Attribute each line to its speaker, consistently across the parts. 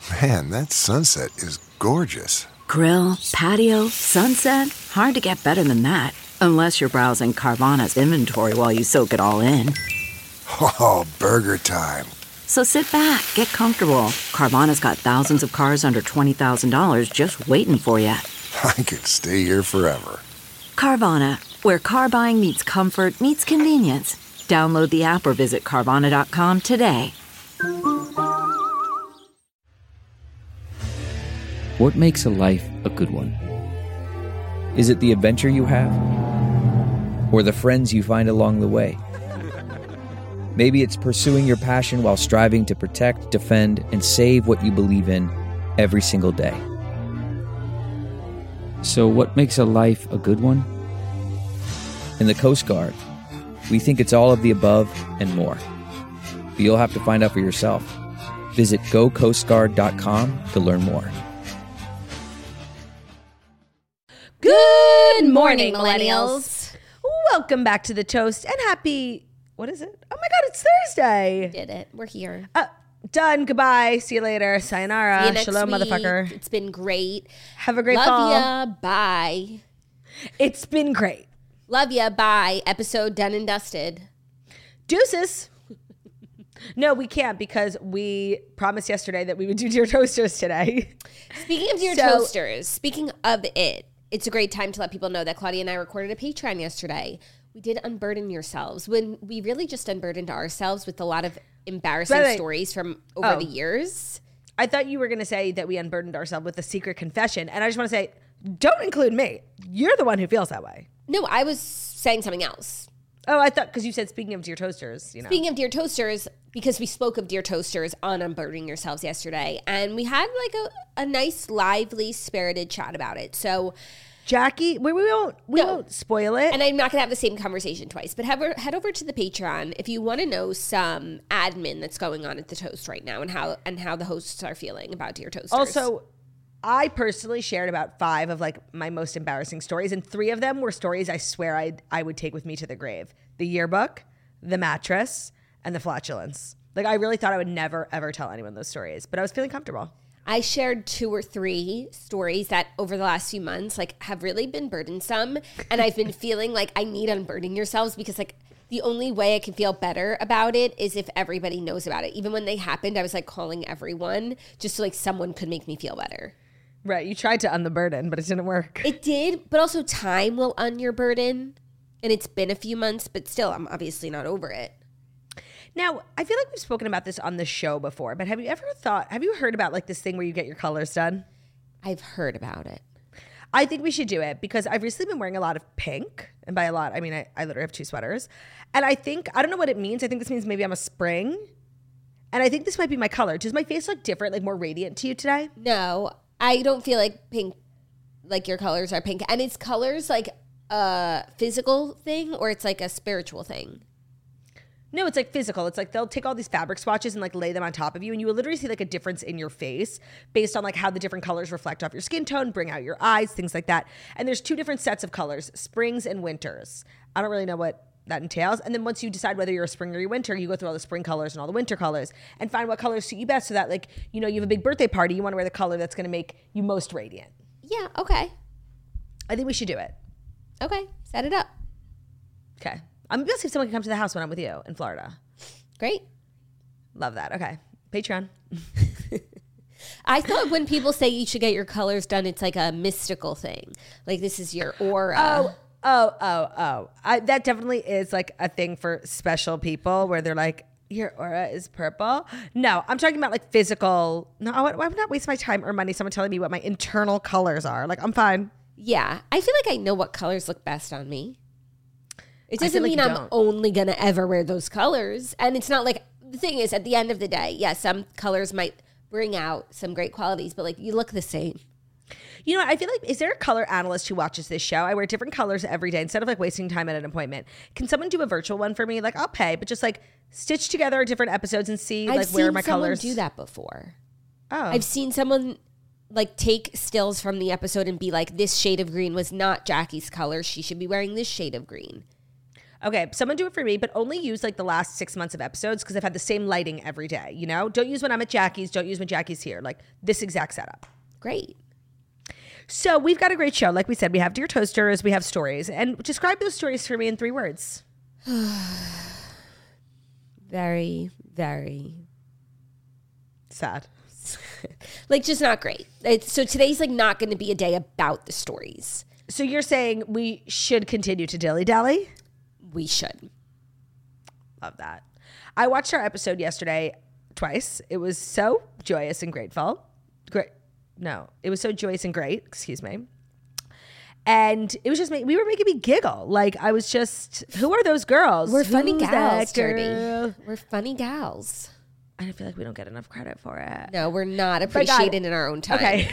Speaker 1: Man, that sunset is gorgeous.
Speaker 2: Grill, patio, sunset. Hard to get better than that. Unless you're browsing Carvana's inventory while you soak it all in.
Speaker 1: Oh, burger time.
Speaker 2: So sit back, get comfortable. Carvana's got thousands of cars under $20,000 just waiting for you.
Speaker 1: I could stay here forever.
Speaker 2: Carvana, where car buying meets comfort meets convenience. Download the app or visit Carvana.com today.
Speaker 3: What makes a life a good one? Is it the adventure you have? Or the friends you find along the way? Maybe it's pursuing your passion while striving to protect, defend, and save what you believe in every single day. So what makes a life a good one? In the Coast Guard, we think it's all of the above and more. But you'll have to find out for yourself. Visit gocoastguard.com to learn more.
Speaker 4: Good morning, millennials.
Speaker 5: Welcome back to The Toast and happy, what is it? Oh my God, it's Thursday.
Speaker 4: Did it. We're here.
Speaker 5: Done. Goodbye. See you later. Sayonara.
Speaker 4: See you next
Speaker 5: Shalom,
Speaker 4: week.
Speaker 5: motherfucker.
Speaker 4: It's been great.
Speaker 5: Have a great
Speaker 4: Love
Speaker 5: fall.
Speaker 4: ya. Bye.
Speaker 5: It's been great.
Speaker 4: Love ya. Bye. Episode done and dusted.
Speaker 5: Deuces. No, we can't because we promised yesterday that we would do Dear Toasters today.
Speaker 4: Speaking of Dear Toasters, speaking of it, it's a great time to let people know that Claudia and I recorded a Patreon yesterday. We did Unburden Yourselves when we really just unburdened ourselves with a lot of embarrassing stories from over the years.
Speaker 5: I thought you were going to say that we unburdened ourselves with a secret confession. And I just want to say, don't include me. You're the one who feels that way.
Speaker 4: No, I was saying something else.
Speaker 5: Oh, I thought because you said speaking of Dear Toasters, you know.
Speaker 4: Speaking of Dear Toasters, because we spoke of Dear Toasters on Unburdening Yourselves yesterday, and we had like a nice, lively, spirited chat about it. So,
Speaker 5: Jackie, we won't spoil it.
Speaker 4: And I'm not going to have the same conversation twice, but head over to the Patreon if you want to know some admin that's going on at the Toast right now and how the hosts are feeling about Dear Toasters.
Speaker 5: Also, I personally shared about 5 of like my most embarrassing stories, and 3 of them were stories I swear I would take with me to the grave. The yearbook, the mattress, and the flatulence. Like I really thought I would never, ever tell anyone those stories, but I was feeling comfortable.
Speaker 4: I shared 2 or 3 stories that over the last few months like have really been burdensome, and I've been feeling like I need unburdening yourselves because like the only way I can feel better about it is if everybody knows about it. Even when they happened, I was like calling everyone just so like someone could make me feel better.
Speaker 5: Right, you tried to unburden, but it didn't work.
Speaker 4: It did, but also time will un your burden, and it's been a few months, but still, I'm obviously not over it.
Speaker 5: Now, I feel like we've spoken about this on the show before, but have you heard about like this thing where you get your colors done?
Speaker 4: I've heard about it.
Speaker 5: I think we should do it because I've recently been wearing a lot of pink. And by a lot, I mean, I literally have 2 sweaters. And I don't know what it means. I think this means maybe I'm a spring. And I think this might be my color. Does my face look different, like more radiant to you today?
Speaker 4: No, I don't feel like pink, like your colors are pink. And it's colors like a physical thing or it's like a spiritual thing?
Speaker 5: No, it's like physical. It's like they'll take all these fabric swatches and like lay them on top of you, and you will literally see like a difference in your face based on like how the different colors reflect off your skin tone, bring out your eyes, things like that. And there's 2 different sets of colors, springs and winters. I don't really know what that entails. And then once you decide whether you're a spring or you're winter, you go through all the spring colors and all the winter colors and find what colors suit you best so that like, you know, you have a big birthday party, you want to wear the color that's going to make you most radiant.
Speaker 4: Yeah, okay.
Speaker 5: I think we should do it.
Speaker 4: Okay, set it up.
Speaker 5: Okay. I'm going to see if someone can come to the house when I'm with you in Florida.
Speaker 4: Great.
Speaker 5: Love that. Okay. Patreon.
Speaker 4: I thought when people say you should get your colors done, it's like a mystical thing. Like this is your aura.
Speaker 5: That definitely is like a thing for special people where they're like, your aura is purple. No, I'm talking about like physical. No, I would not waste my time or money someone telling me what my internal colors are. Like, I'm fine.
Speaker 4: Yeah. I feel like I know what colors look best on me. It doesn't
Speaker 5: like
Speaker 4: mean I'm only going to ever wear those colors. And it's not like, the thing is, at the end of the day, yes, some colors might bring out some great qualities, but like you look the same.
Speaker 5: You know what? I feel like, is there a color analyst who watches this show? I wear different colors every day instead of like wasting time at an appointment. Can someone do a virtual one for me? Like, I'll pay, but just like stitch together different episodes and see like where my colors.
Speaker 4: I've seen someone do that before.
Speaker 5: Oh.
Speaker 4: I've seen someone like take stills from the episode and be like, this shade of green was not Jackie's color. She should be wearing this shade of green.
Speaker 5: Okay, someone do it for me, but only use like the last 6 months of episodes because I've had the same lighting every day, you know? Don't use when I'm at Jackie's. Don't use when Jackie's here. Like this exact setup.
Speaker 4: Great.
Speaker 5: So we've got a great show. Like we said, we have Dear Toasters, we have stories. And describe those stories for me in 3 words.
Speaker 4: Very, very
Speaker 5: sad.
Speaker 4: Like just not great. So today's like not going to be a day about the stories.
Speaker 5: So you're saying we should continue to dilly-dally?
Speaker 4: We should.
Speaker 5: Love that. I watched our episode yesterday twice. It was so joyous and grateful. It was so joyous and great. Excuse me. And it was just, we were making me giggle. Like I was just, who are those girls?
Speaker 4: We're funny
Speaker 5: Who's
Speaker 4: gals,
Speaker 5: that girl?
Speaker 4: Dirty. We're funny gals.
Speaker 5: I feel like we don't get enough credit for it.
Speaker 4: No, we're not appreciated in our own time.
Speaker 5: Okay.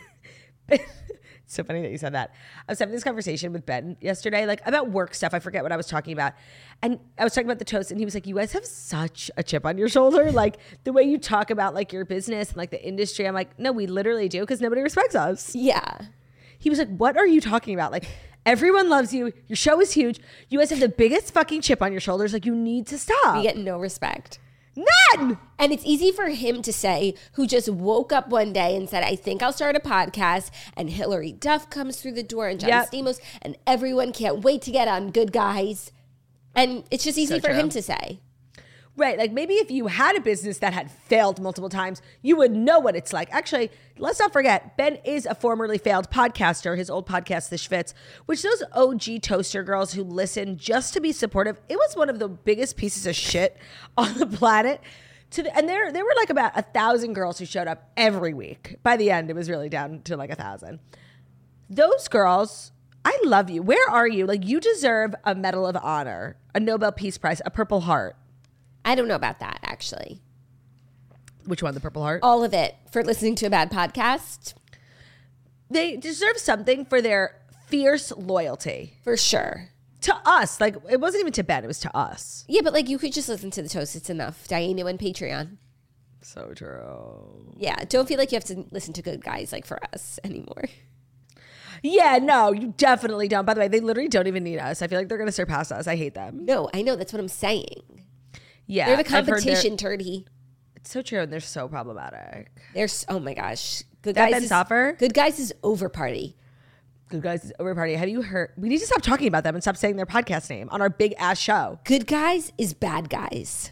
Speaker 5: It's so funny that you said that. I was having this conversation with Ben yesterday, like about work stuff. I forget what I was talking about. And I was talking about the toast and he was like, you guys have such a chip on your shoulder. Like the way you talk about like your business and like the industry. I'm like, no, we literally do because nobody respects us.
Speaker 4: Yeah.
Speaker 5: He was like, what are you talking about? Like everyone loves you. Your show is huge. You guys have the biggest fucking chip on your shoulders. Like you need to stop.
Speaker 4: We get no respect.
Speaker 5: None.
Speaker 4: And it's easy for him to say, who just woke up one day and said, I think I'll start a podcast. And Hillary Duff comes through the door and John Stamos and everyone can't wait to get on Good Guys. And it's just easy for him to say.
Speaker 5: Right. Like maybe if you had a business that had failed multiple times, you would know what it's like. Actually, let's not forget, Ben is a formerly failed podcaster. His old podcast, The Schvitz, which those OG toaster girls who listen just to be supportive, it was one of the biggest pieces of shit on the planet. And there were like about 1,000 girls who showed up every week. By the end, it was really down to like 1,000. Those girls, I love you. Where are you? Like you deserve a Medal of Honor, a Nobel Peace Prize, a Purple Heart.
Speaker 4: I don't know about that, actually.
Speaker 5: Which one, the Purple Heart?
Speaker 4: All of it for listening to a bad podcast.
Speaker 5: They deserve something for their fierce loyalty.
Speaker 4: For sure.
Speaker 5: To us. Like, it wasn't even to Ben, it was to us.
Speaker 4: Yeah, but like you could just listen to the toast. It's enough. Diana and Patreon.
Speaker 5: So true.
Speaker 4: Yeah, don't feel like you have to listen to Good Guys like for us anymore.
Speaker 5: Yeah, no, you definitely don't. By the way, they literally don't even need us. I feel like they're going to surpass us. I hate them.
Speaker 4: No, I know. That's what I'm saying.
Speaker 5: Yeah.
Speaker 4: They're the competition, Turdy.
Speaker 5: It's so true, and they're so problematic.
Speaker 4: Oh my gosh. Good
Speaker 5: That
Speaker 4: Guys
Speaker 5: Ben Soffer?
Speaker 4: Good Guys is over party.
Speaker 5: Good Guys is over party. Have you heard? We need to stop talking about them and stop saying their podcast name on our big ass show.
Speaker 4: Good Guys is bad guys.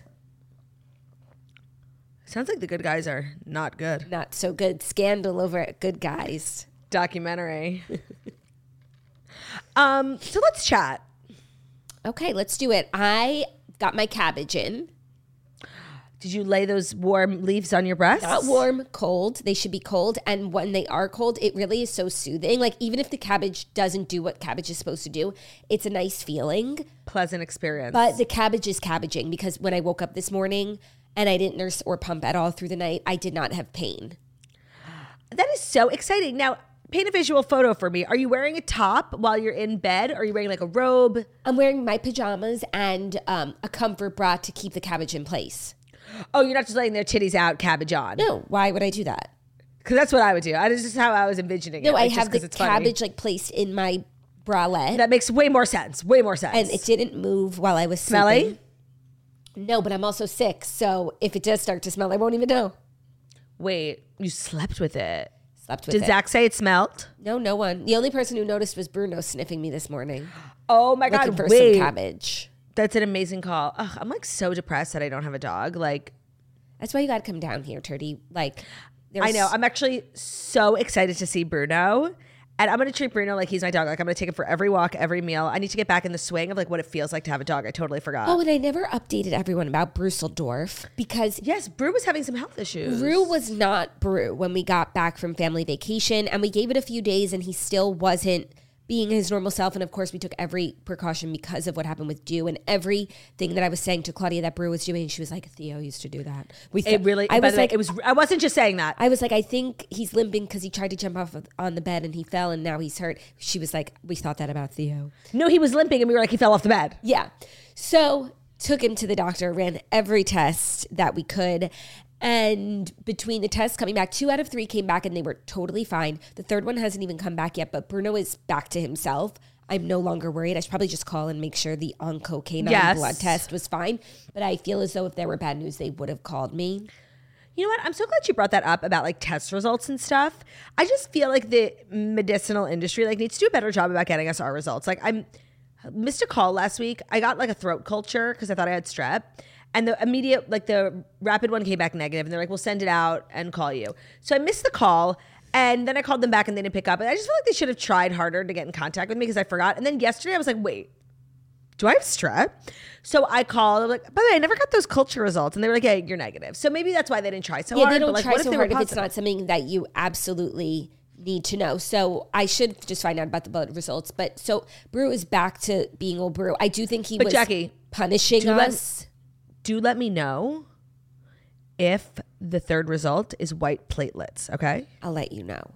Speaker 5: Sounds like the good guys are not good.
Speaker 4: Not so good. Scandal over at Good Guys.
Speaker 5: Documentary. So let's chat.
Speaker 4: Okay, let's do it. I got my cabbage in.
Speaker 5: Did you lay those warm leaves on your breasts?
Speaker 4: Not warm, cold. They should be cold. And when they are cold, it really is so soothing. Like even if the cabbage doesn't do what cabbage is supposed to do, it's a nice feeling.
Speaker 5: Pleasant experience.
Speaker 4: But the cabbage is cabbaging because when I woke up this morning and I didn't nurse or pump at all through the night, I did not have pain.
Speaker 5: That is so exciting. Now, paint a visual photo for me. Are you wearing a top while you're in bed? Or are you wearing like a robe?
Speaker 4: I'm wearing my pajamas and a comfort bra to keep the cabbage in place.
Speaker 5: Oh, you're not just letting their titties out, cabbage on.
Speaker 4: No, why would I do that?
Speaker 5: Because that's what I would do. This is how I was envisioning it.
Speaker 4: No,
Speaker 5: like,
Speaker 4: I have the
Speaker 5: it's funny.
Speaker 4: cabbage like placed in my bralette.
Speaker 5: That makes way more sense. Way more sense.
Speaker 4: And it didn't move while I was
Speaker 5: Smelly?
Speaker 4: sleeping. No, but I'm also sick. So if it does start to smell, I won't even know.
Speaker 5: Wait, you slept with it.
Speaker 4: Slept with
Speaker 5: Did
Speaker 4: it.
Speaker 5: Zach say it smelled?
Speaker 4: No, no one. The only person who noticed was Bruno sniffing me this morning.
Speaker 5: Oh my
Speaker 4: Looking
Speaker 5: God,
Speaker 4: for
Speaker 5: wait.
Speaker 4: some cabbage.
Speaker 5: That's an amazing call. Ugh, I'm like so depressed that I don't have a dog. Like,
Speaker 4: That's why you got to come down here, Turdy. Like,
Speaker 5: I know. I'm actually so excited to see Bruno. And I'm going to treat Bruno like he's my dog. Like, I'm going to take him for every walk, every meal. I need to get back in the swing of like what it feels like to have a dog. I totally forgot.
Speaker 4: Oh, and I never updated everyone about Brusseldorf because
Speaker 5: Yes, Brew was having some health issues.
Speaker 4: Brew was not Brew when we got back from family vacation, and we gave it a few days and he still wasn't being his normal self. And of course we took every precaution because of what happened with Dew and everything that I was saying to Claudia that Brew was doing. She was like, Theo used to do that.
Speaker 5: It really,
Speaker 4: I
Speaker 5: by
Speaker 4: was
Speaker 5: the way,
Speaker 4: like,
Speaker 5: it was, I wasn't just saying that.
Speaker 4: I was like, I think he's limping because he tried to jump off on the bed and he fell and now he's hurt. She was like, we thought that about Theo.
Speaker 5: No, he was limping and we were like, he fell off the bed.
Speaker 4: Yeah. So took him to the doctor, ran every test that we could. And between the tests coming back, 2 out of 3 came back and they were totally fine. The third one hasn't even come back yet, but Bruno is back to himself. I'm no longer worried. I should probably just call and make sure the oncocanine
Speaker 5: Yes.
Speaker 4: blood test was fine. But I feel as though if there were bad news, they would have called me.
Speaker 5: You know what? I'm so glad you brought that up about like test results and stuff. I just feel like the medicinal industry like needs to do a better job about getting us our results. Like I missed a call last week. I got like a throat culture because I thought I had strep. And the immediate, like the rapid one came back negative, and they're like, we'll send it out and call you. So I missed the call, and then I called them back and they didn't pick up. And I just feel like they should have tried harder to get in contact with me because I forgot. And then yesterday I was like, wait, do I have strep? So I called. I'm like, by the way, I never got those culture results. And they were like, yeah, you're negative. So maybe that's why they didn't try so hard.
Speaker 4: They don't
Speaker 5: but like,
Speaker 4: try
Speaker 5: what
Speaker 4: so
Speaker 5: they
Speaker 4: hard
Speaker 5: were
Speaker 4: if it's
Speaker 5: positive?
Speaker 4: not something that you absolutely need to know. So I should just find out about the blood results. But so Brew is back to being old Brew. I do think he
Speaker 5: But
Speaker 4: was
Speaker 5: Jackie,
Speaker 4: punishing us.
Speaker 5: Do let me know if the third result is white platelets, okay?
Speaker 4: I'll let you know.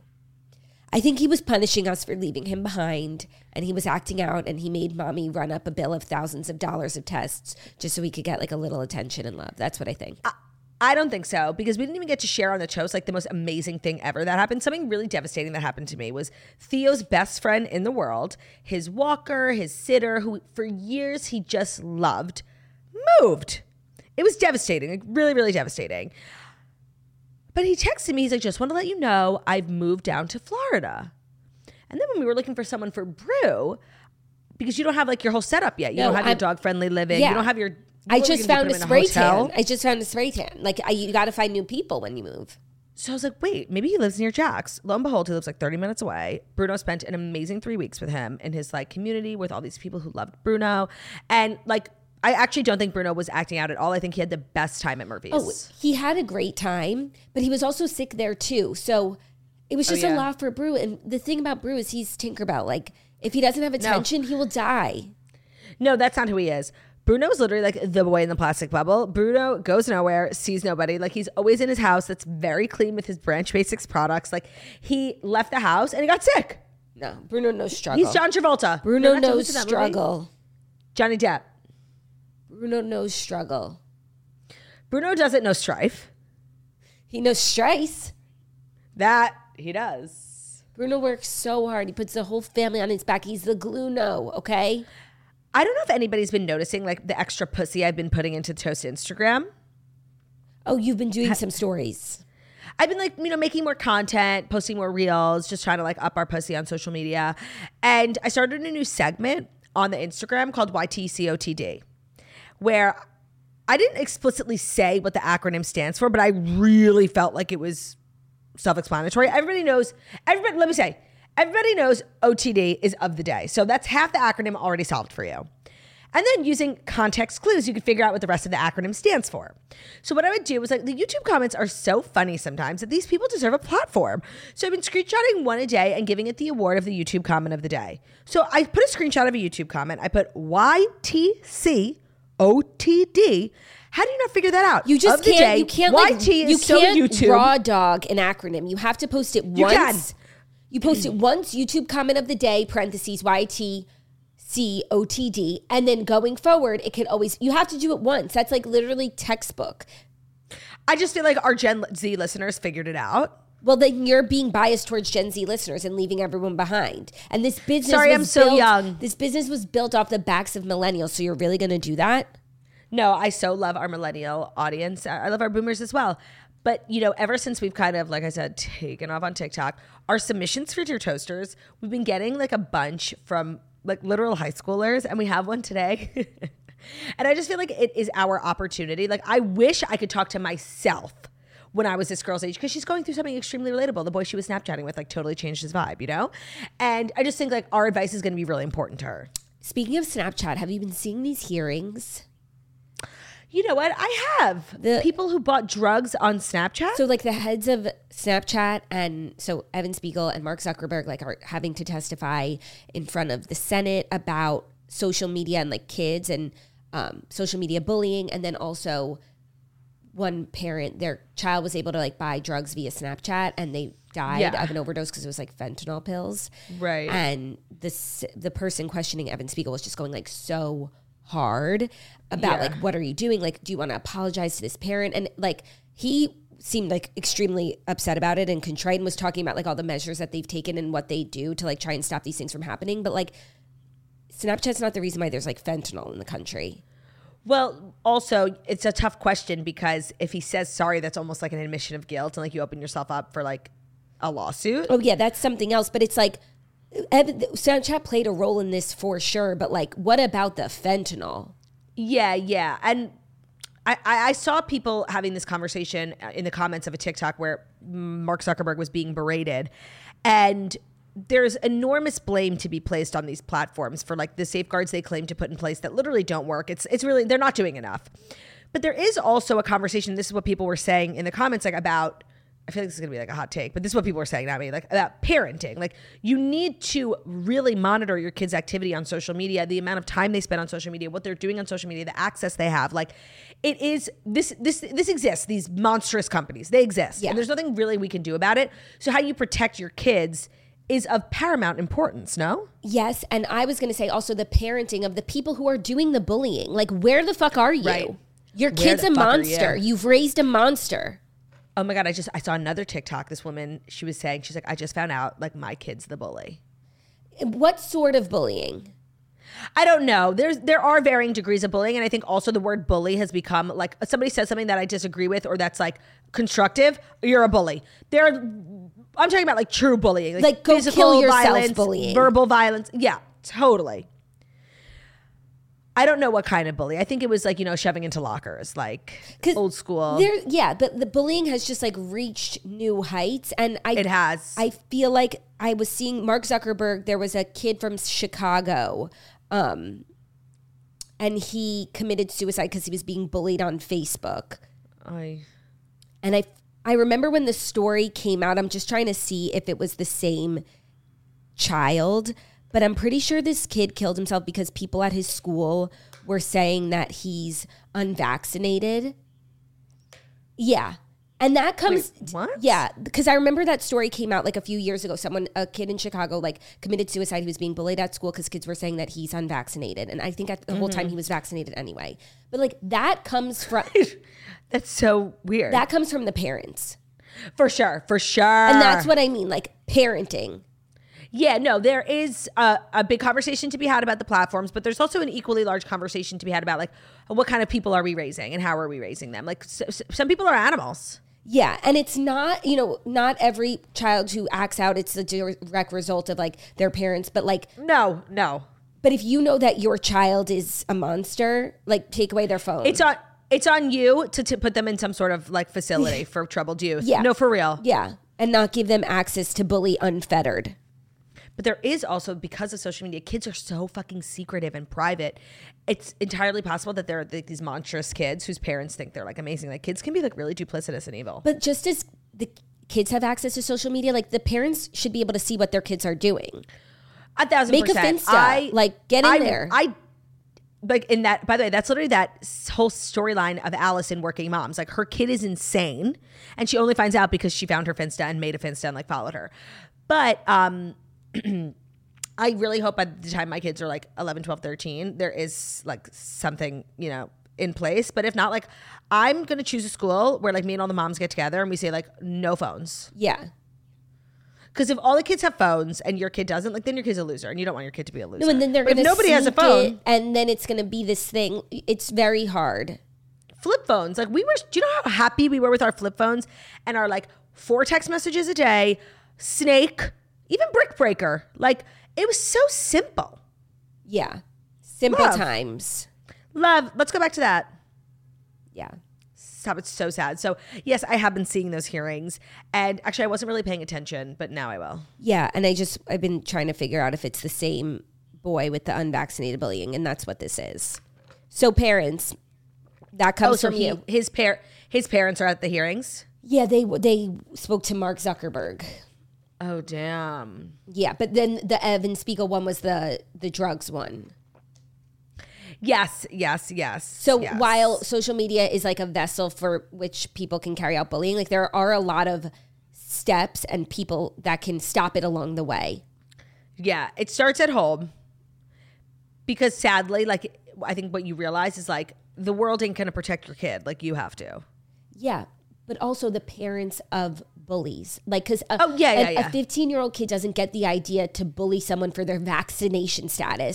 Speaker 4: I think he was punishing us for leaving him behind, and he was acting out, and he made mommy run up a bill of thousands of dollars of tests just so he could get like a little attention and love. That's what I think.
Speaker 5: I don't think so, because we didn't even get to share on the toast like the most amazing thing ever that happened. Something really devastating that happened to me was Theo's best friend in the world, his walker, his sitter, who for years he just loved, moved. It was devastating, like really, really devastating. But he texted me, he's like, just want to let you know I've moved down to Florida. And then when we were looking for someone for Brew, because you don't have like your whole setup yet. You don't have your dog-friendly living.
Speaker 4: Yeah.
Speaker 5: You don't have your...
Speaker 4: I just found a spray
Speaker 5: hotel.
Speaker 4: tan. I just found a spray tan. Like you got to find new people when you move.
Speaker 5: So I was like, wait, maybe he lives near Jack's. Lo and behold, he lives like 30 minutes away. Bruno spent an amazing 3 weeks with him in his like community with all these people who loved Bruno. And like, I actually don't think Bruno was acting out at all. I think he had the best time at Murphy's.
Speaker 4: Oh, he had a great time, but he was also sick there too. So it was just a lot for Brew. And the thing about Brew is he's Tinkerbell. Like if he doesn't have attention, he will die.
Speaker 5: No, that's not who he is. Bruno's literally like the boy in the plastic bubble. Bruno goes nowhere, sees nobody. Like he's always in his house that's very clean with his Branch Basics products. Like he left the house and he got sick.
Speaker 4: No, Bruno knows struggle.
Speaker 5: He's John Travolta.
Speaker 4: Bruno
Speaker 5: Remember
Speaker 4: knows
Speaker 5: that movie?
Speaker 4: struggle.
Speaker 5: Johnny Depp.
Speaker 4: Bruno knows struggle.
Speaker 5: Bruno doesn't know strife.
Speaker 4: He knows stress.
Speaker 5: That he does.
Speaker 4: Bruno works so hard. He puts the whole family on his back. He's the glue-no, okay?
Speaker 5: I don't know if anybody's been noticing like the extra pussy I've been putting into Toast Instagram.
Speaker 4: Oh, you've been doing some stories.
Speaker 5: I've been like, you know, making more content, posting more reels, just trying to like up our pussy on social media. And I started a new segment on the Instagram called YTCOTD, where I didn't explicitly say what the acronym stands for, but I really felt like it was self-explanatory. Everybody knows OTD is of the day. So that's half the acronym already solved for you. And then using context clues, you can figure out what the rest of the acronym stands for. So what I would do was like the YouTube comments are so funny sometimes that these people deserve a platform. So I've been screenshotting one a day and giving it the award of the YouTube comment of the day. So I put a screenshot of a YouTube comment. I put YTCOTD. How do you not figure that out?
Speaker 4: You just can't. You can't like.
Speaker 5: YT
Speaker 4: You
Speaker 5: is so
Speaker 4: can't
Speaker 5: YouTube.
Speaker 4: raw dog an acronym. You have to post it once.
Speaker 5: can.
Speaker 4: You post it once. YouTube comment of the day parentheses YTCOTD, and then going forward, it could always. You have to do it once. That's like literally textbook.
Speaker 5: I just feel like our Gen Z listeners figured it out.
Speaker 4: Well, then you're being biased towards Gen Z listeners and leaving everyone behind. And this business.
Speaker 5: Sorry, I'm
Speaker 4: was
Speaker 5: so
Speaker 4: built-
Speaker 5: young.
Speaker 4: This business was built off the backs of millennials. So you're really going to do that?
Speaker 5: No, I so love our millennial audience. I love our boomers as well. But, you know, ever since we've kind of, like I said, taken off on TikTok, our submissions for Dear Toasters, we've been getting like a bunch from like literal high schoolers, and we have one today. And I just feel like it is our opportunity. Like I wish I could talk to myself when I was this girl's age, because she's going through something extremely relatable. The boy she was Snapchatting with like totally changed his vibe, you know? And I just think like our advice is going to be really important to her.
Speaker 4: Speaking of Snapchat, have you been seeing these hearings?
Speaker 5: You know what? I have. The people who bought drugs on Snapchat.
Speaker 4: So like the heads of Snapchat and so Evan Spiegel and Mark Zuckerberg like are having to testify in front of the Senate about social media and like kids and social media bullying. And then also one parent, their child was able to like buy drugs via Snapchat and they died of an overdose because it was like fentanyl pills.
Speaker 5: Right.
Speaker 4: And the person questioning Evan Spiegel was just going like so hard about like, what are you doing? Like, do you want to apologize to this parent? And like, he seemed like extremely upset about it and contrite and was talking about like all the measures that they've taken and what they do to like try and stop these things from happening. But like, Snapchat's not the reason why there's like fentanyl in the country.
Speaker 5: Well, also, it's a tough question because if he says sorry, that's almost like an admission of guilt and like you open yourself up for like a lawsuit.
Speaker 4: Oh yeah, that's something else. But it's like Snapchat played a role in this for sure. But like, what about the fentanyl?
Speaker 5: Yeah. And I saw people having this conversation in the comments of a TikTok where Mark Zuckerberg was being berated. And there's enormous blame to be placed on these platforms for like the safeguards they claim to put in place that literally don't work. It's really, they're not doing enough. But there is also a conversation, this is what people were saying in the comments, like about, I feel like this is gonna be like a hot take, but this is what people were saying, not me, like about parenting. Like you need to really monitor your kids' activity on social media, the amount of time they spend on social media, what they're doing on social media, the access they have. Like it is, this exists, these monstrous companies, they exist.
Speaker 4: Yeah.
Speaker 5: And there's nothing really we can do about it. So how you protect your kids is of paramount importance, no?
Speaker 4: Yes, and I was going to say also the parenting of the people who are doing the bullying. Like, where the fuck are you?
Speaker 5: Right.
Speaker 4: Your
Speaker 5: Where
Speaker 4: kid's
Speaker 5: the
Speaker 4: a
Speaker 5: fuck are
Speaker 4: monster.
Speaker 5: you?
Speaker 4: You've raised a monster.
Speaker 5: Oh my God, I saw another TikTok. This woman, she was saying, she's like, I just found out like my kid's the bully.
Speaker 4: What sort of bullying?
Speaker 5: I don't know. There are varying degrees of bullying. And I think also the word bully has become like, somebody says something that I disagree with or that's like constructive, you're a bully. I'm talking about like true bullying.
Speaker 4: Like go
Speaker 5: physical
Speaker 4: kill yourself
Speaker 5: violence,
Speaker 4: bullying.
Speaker 5: verbal violence. Yeah, totally. I don't know what kind of bully. I think it was like, shoving into lockers, like old school.
Speaker 4: But the bullying has just like reached new heights. And
Speaker 5: It has.
Speaker 4: I feel like I was seeing Mark Zuckerberg, there was a kid from Chicago, and he committed suicide because he was being bullied on Facebook. And I remember when the story came out, I'm just trying to see if it was the same child, but I'm pretty sure this kid killed himself because people at his school were saying that he's unvaccinated. Yeah. And that comes,
Speaker 5: Wait, what?
Speaker 4: Yeah, because I remember that story came out like a few years ago. A kid in Chicago, like committed suicide. He was being bullied at school because kids were saying that he's unvaccinated. And I think the whole time he was vaccinated anyway. But like that comes from,
Speaker 5: That's so weird.
Speaker 4: that comes from the parents.
Speaker 5: For sure.
Speaker 4: And that's what I mean, like parenting.
Speaker 5: Yeah, no, there is a big conversation to be had about the platforms, but there's also an equally large conversation to be had about like what kind of people are we raising and how are we raising them? Like some people are animals.
Speaker 4: Yeah, and it's not, not every child who acts out, it's the direct result of like their parents, but like
Speaker 5: No.
Speaker 4: but if you know that your child is a monster, like take away their phone.
Speaker 5: It's on you to put them in some sort of like facility for troubled youth.
Speaker 4: Yeah.
Speaker 5: No, for real.
Speaker 4: Yeah, and not give them access to bully unfettered.
Speaker 5: But there is also, because of social media, kids are so fucking secretive and private. It's entirely possible that there are these monstrous kids whose parents think they're like amazing. Like kids can be like really duplicitous and evil.
Speaker 4: But just as the kids have access to social media, like the parents should be able to see what their kids are doing.
Speaker 5: 1,000%.
Speaker 4: Make a Finsta. Get in there.
Speaker 5: Like in that, by the way, that's literally that whole storyline of Alice in Working Moms. Like her kid is insane and she only finds out because she found her Finsta and made a Finsta and like followed her. But I really hope by the time my kids are like 11, 12, 13, there is like something, in place. But if not, like I'm going to choose a school where like me and all the moms get together and we say like no phones.
Speaker 4: Yeah.
Speaker 5: Because if all the kids have phones and your kid doesn't, like then your kid's a loser and you don't want your kid to be a loser.
Speaker 4: No, and then they're
Speaker 5: But
Speaker 4: going
Speaker 5: if
Speaker 4: to
Speaker 5: nobody has a phone,
Speaker 4: and then it's going to be this thing. It's very hard.
Speaker 5: flip phones. Like do you know how happy we were with our flip phones and our like 4 text messages a day, Snake, even Brick Breaker. Like it was so simple.
Speaker 4: Yeah. Simple
Speaker 5: Love.
Speaker 4: times.
Speaker 5: Love. Let's go back to that.
Speaker 4: Yeah.
Speaker 5: Stop. It's so sad. So yes, I have been seeing those hearings and actually I wasn't really paying attention, but now I will.
Speaker 4: Yeah. And I've been trying to figure out if it's the same boy with the unvaccinated bullying, and that's what this is. So parents, that comes from you.
Speaker 5: His parents are at the hearings?
Speaker 4: Yeah, they spoke to Mark Zuckerberg.
Speaker 5: Oh, damn.
Speaker 4: Yeah, but then the Evan Spiegel one was the drugs one.
Speaker 5: Yes.
Speaker 4: So while social media is like a vessel for which people can carry out bullying, like there are a lot of steps and people that can stop it along the way.
Speaker 5: Yeah, it starts at home because sadly, like I think what you realize is like the world ain't gonna protect your kid like you have to.
Speaker 4: Yeah, but also the parents of bullies. Like, because a 15-year-old kid doesn't get the idea to bully someone for their vaccination status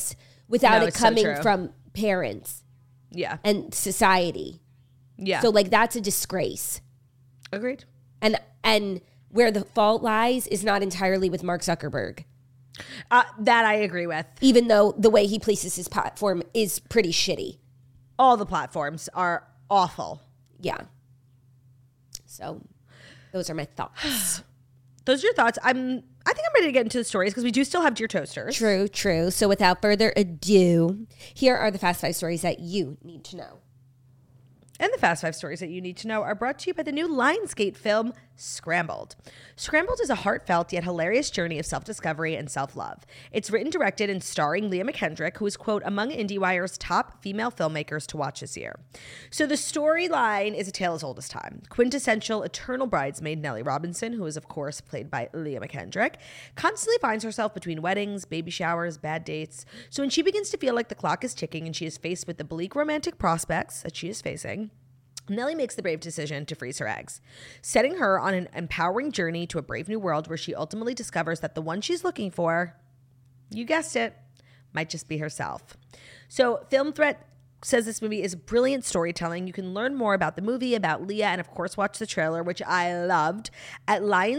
Speaker 4: without
Speaker 5: No,
Speaker 4: it
Speaker 5: it's so
Speaker 4: coming
Speaker 5: true.
Speaker 4: from parents
Speaker 5: Yeah.
Speaker 4: and society.
Speaker 5: Yeah.
Speaker 4: So like that's a disgrace.
Speaker 5: Agreed.
Speaker 4: And where the fault lies is not entirely with Mark Zuckerberg,
Speaker 5: That I agree with.
Speaker 4: even though the way he places his platform is pretty shitty.
Speaker 5: All the platforms are awful.
Speaker 4: Yeah. So those are my thoughts.
Speaker 5: Those are your thoughts. I think I'm ready to get into the stories because we do still have Dear Toasters.
Speaker 4: True. So without further ado, here are the Fast 5 stories that you need to know.
Speaker 5: And the Fast 5 stories that you need to know are brought to you by the new Lionsgate film, Scrambled. Scrambled is a heartfelt yet hilarious journey of self-discovery and self-love. It's written, directed, and starring Leah McKendrick, who is, quote, among IndieWire's top female filmmakers to watch this year. So the storyline is a tale as old as time. Quintessential eternal bridesmaid Nellie Robinson, who is, of course, played by Leah McKendrick, constantly finds herself between weddings, baby showers, bad dates. So when she begins to feel like the clock is ticking and she is faced with the bleak romantic prospects that she is facing, Nellie makes the brave decision to freeze her eggs, setting her on an empowering journey to a brave new world where she ultimately discovers that the one she's looking for, you guessed it, might just be herself. So Film Threat says this movie is brilliant storytelling. You can learn more about the movie, about Leah, and of course watch the trailer, which I loved, at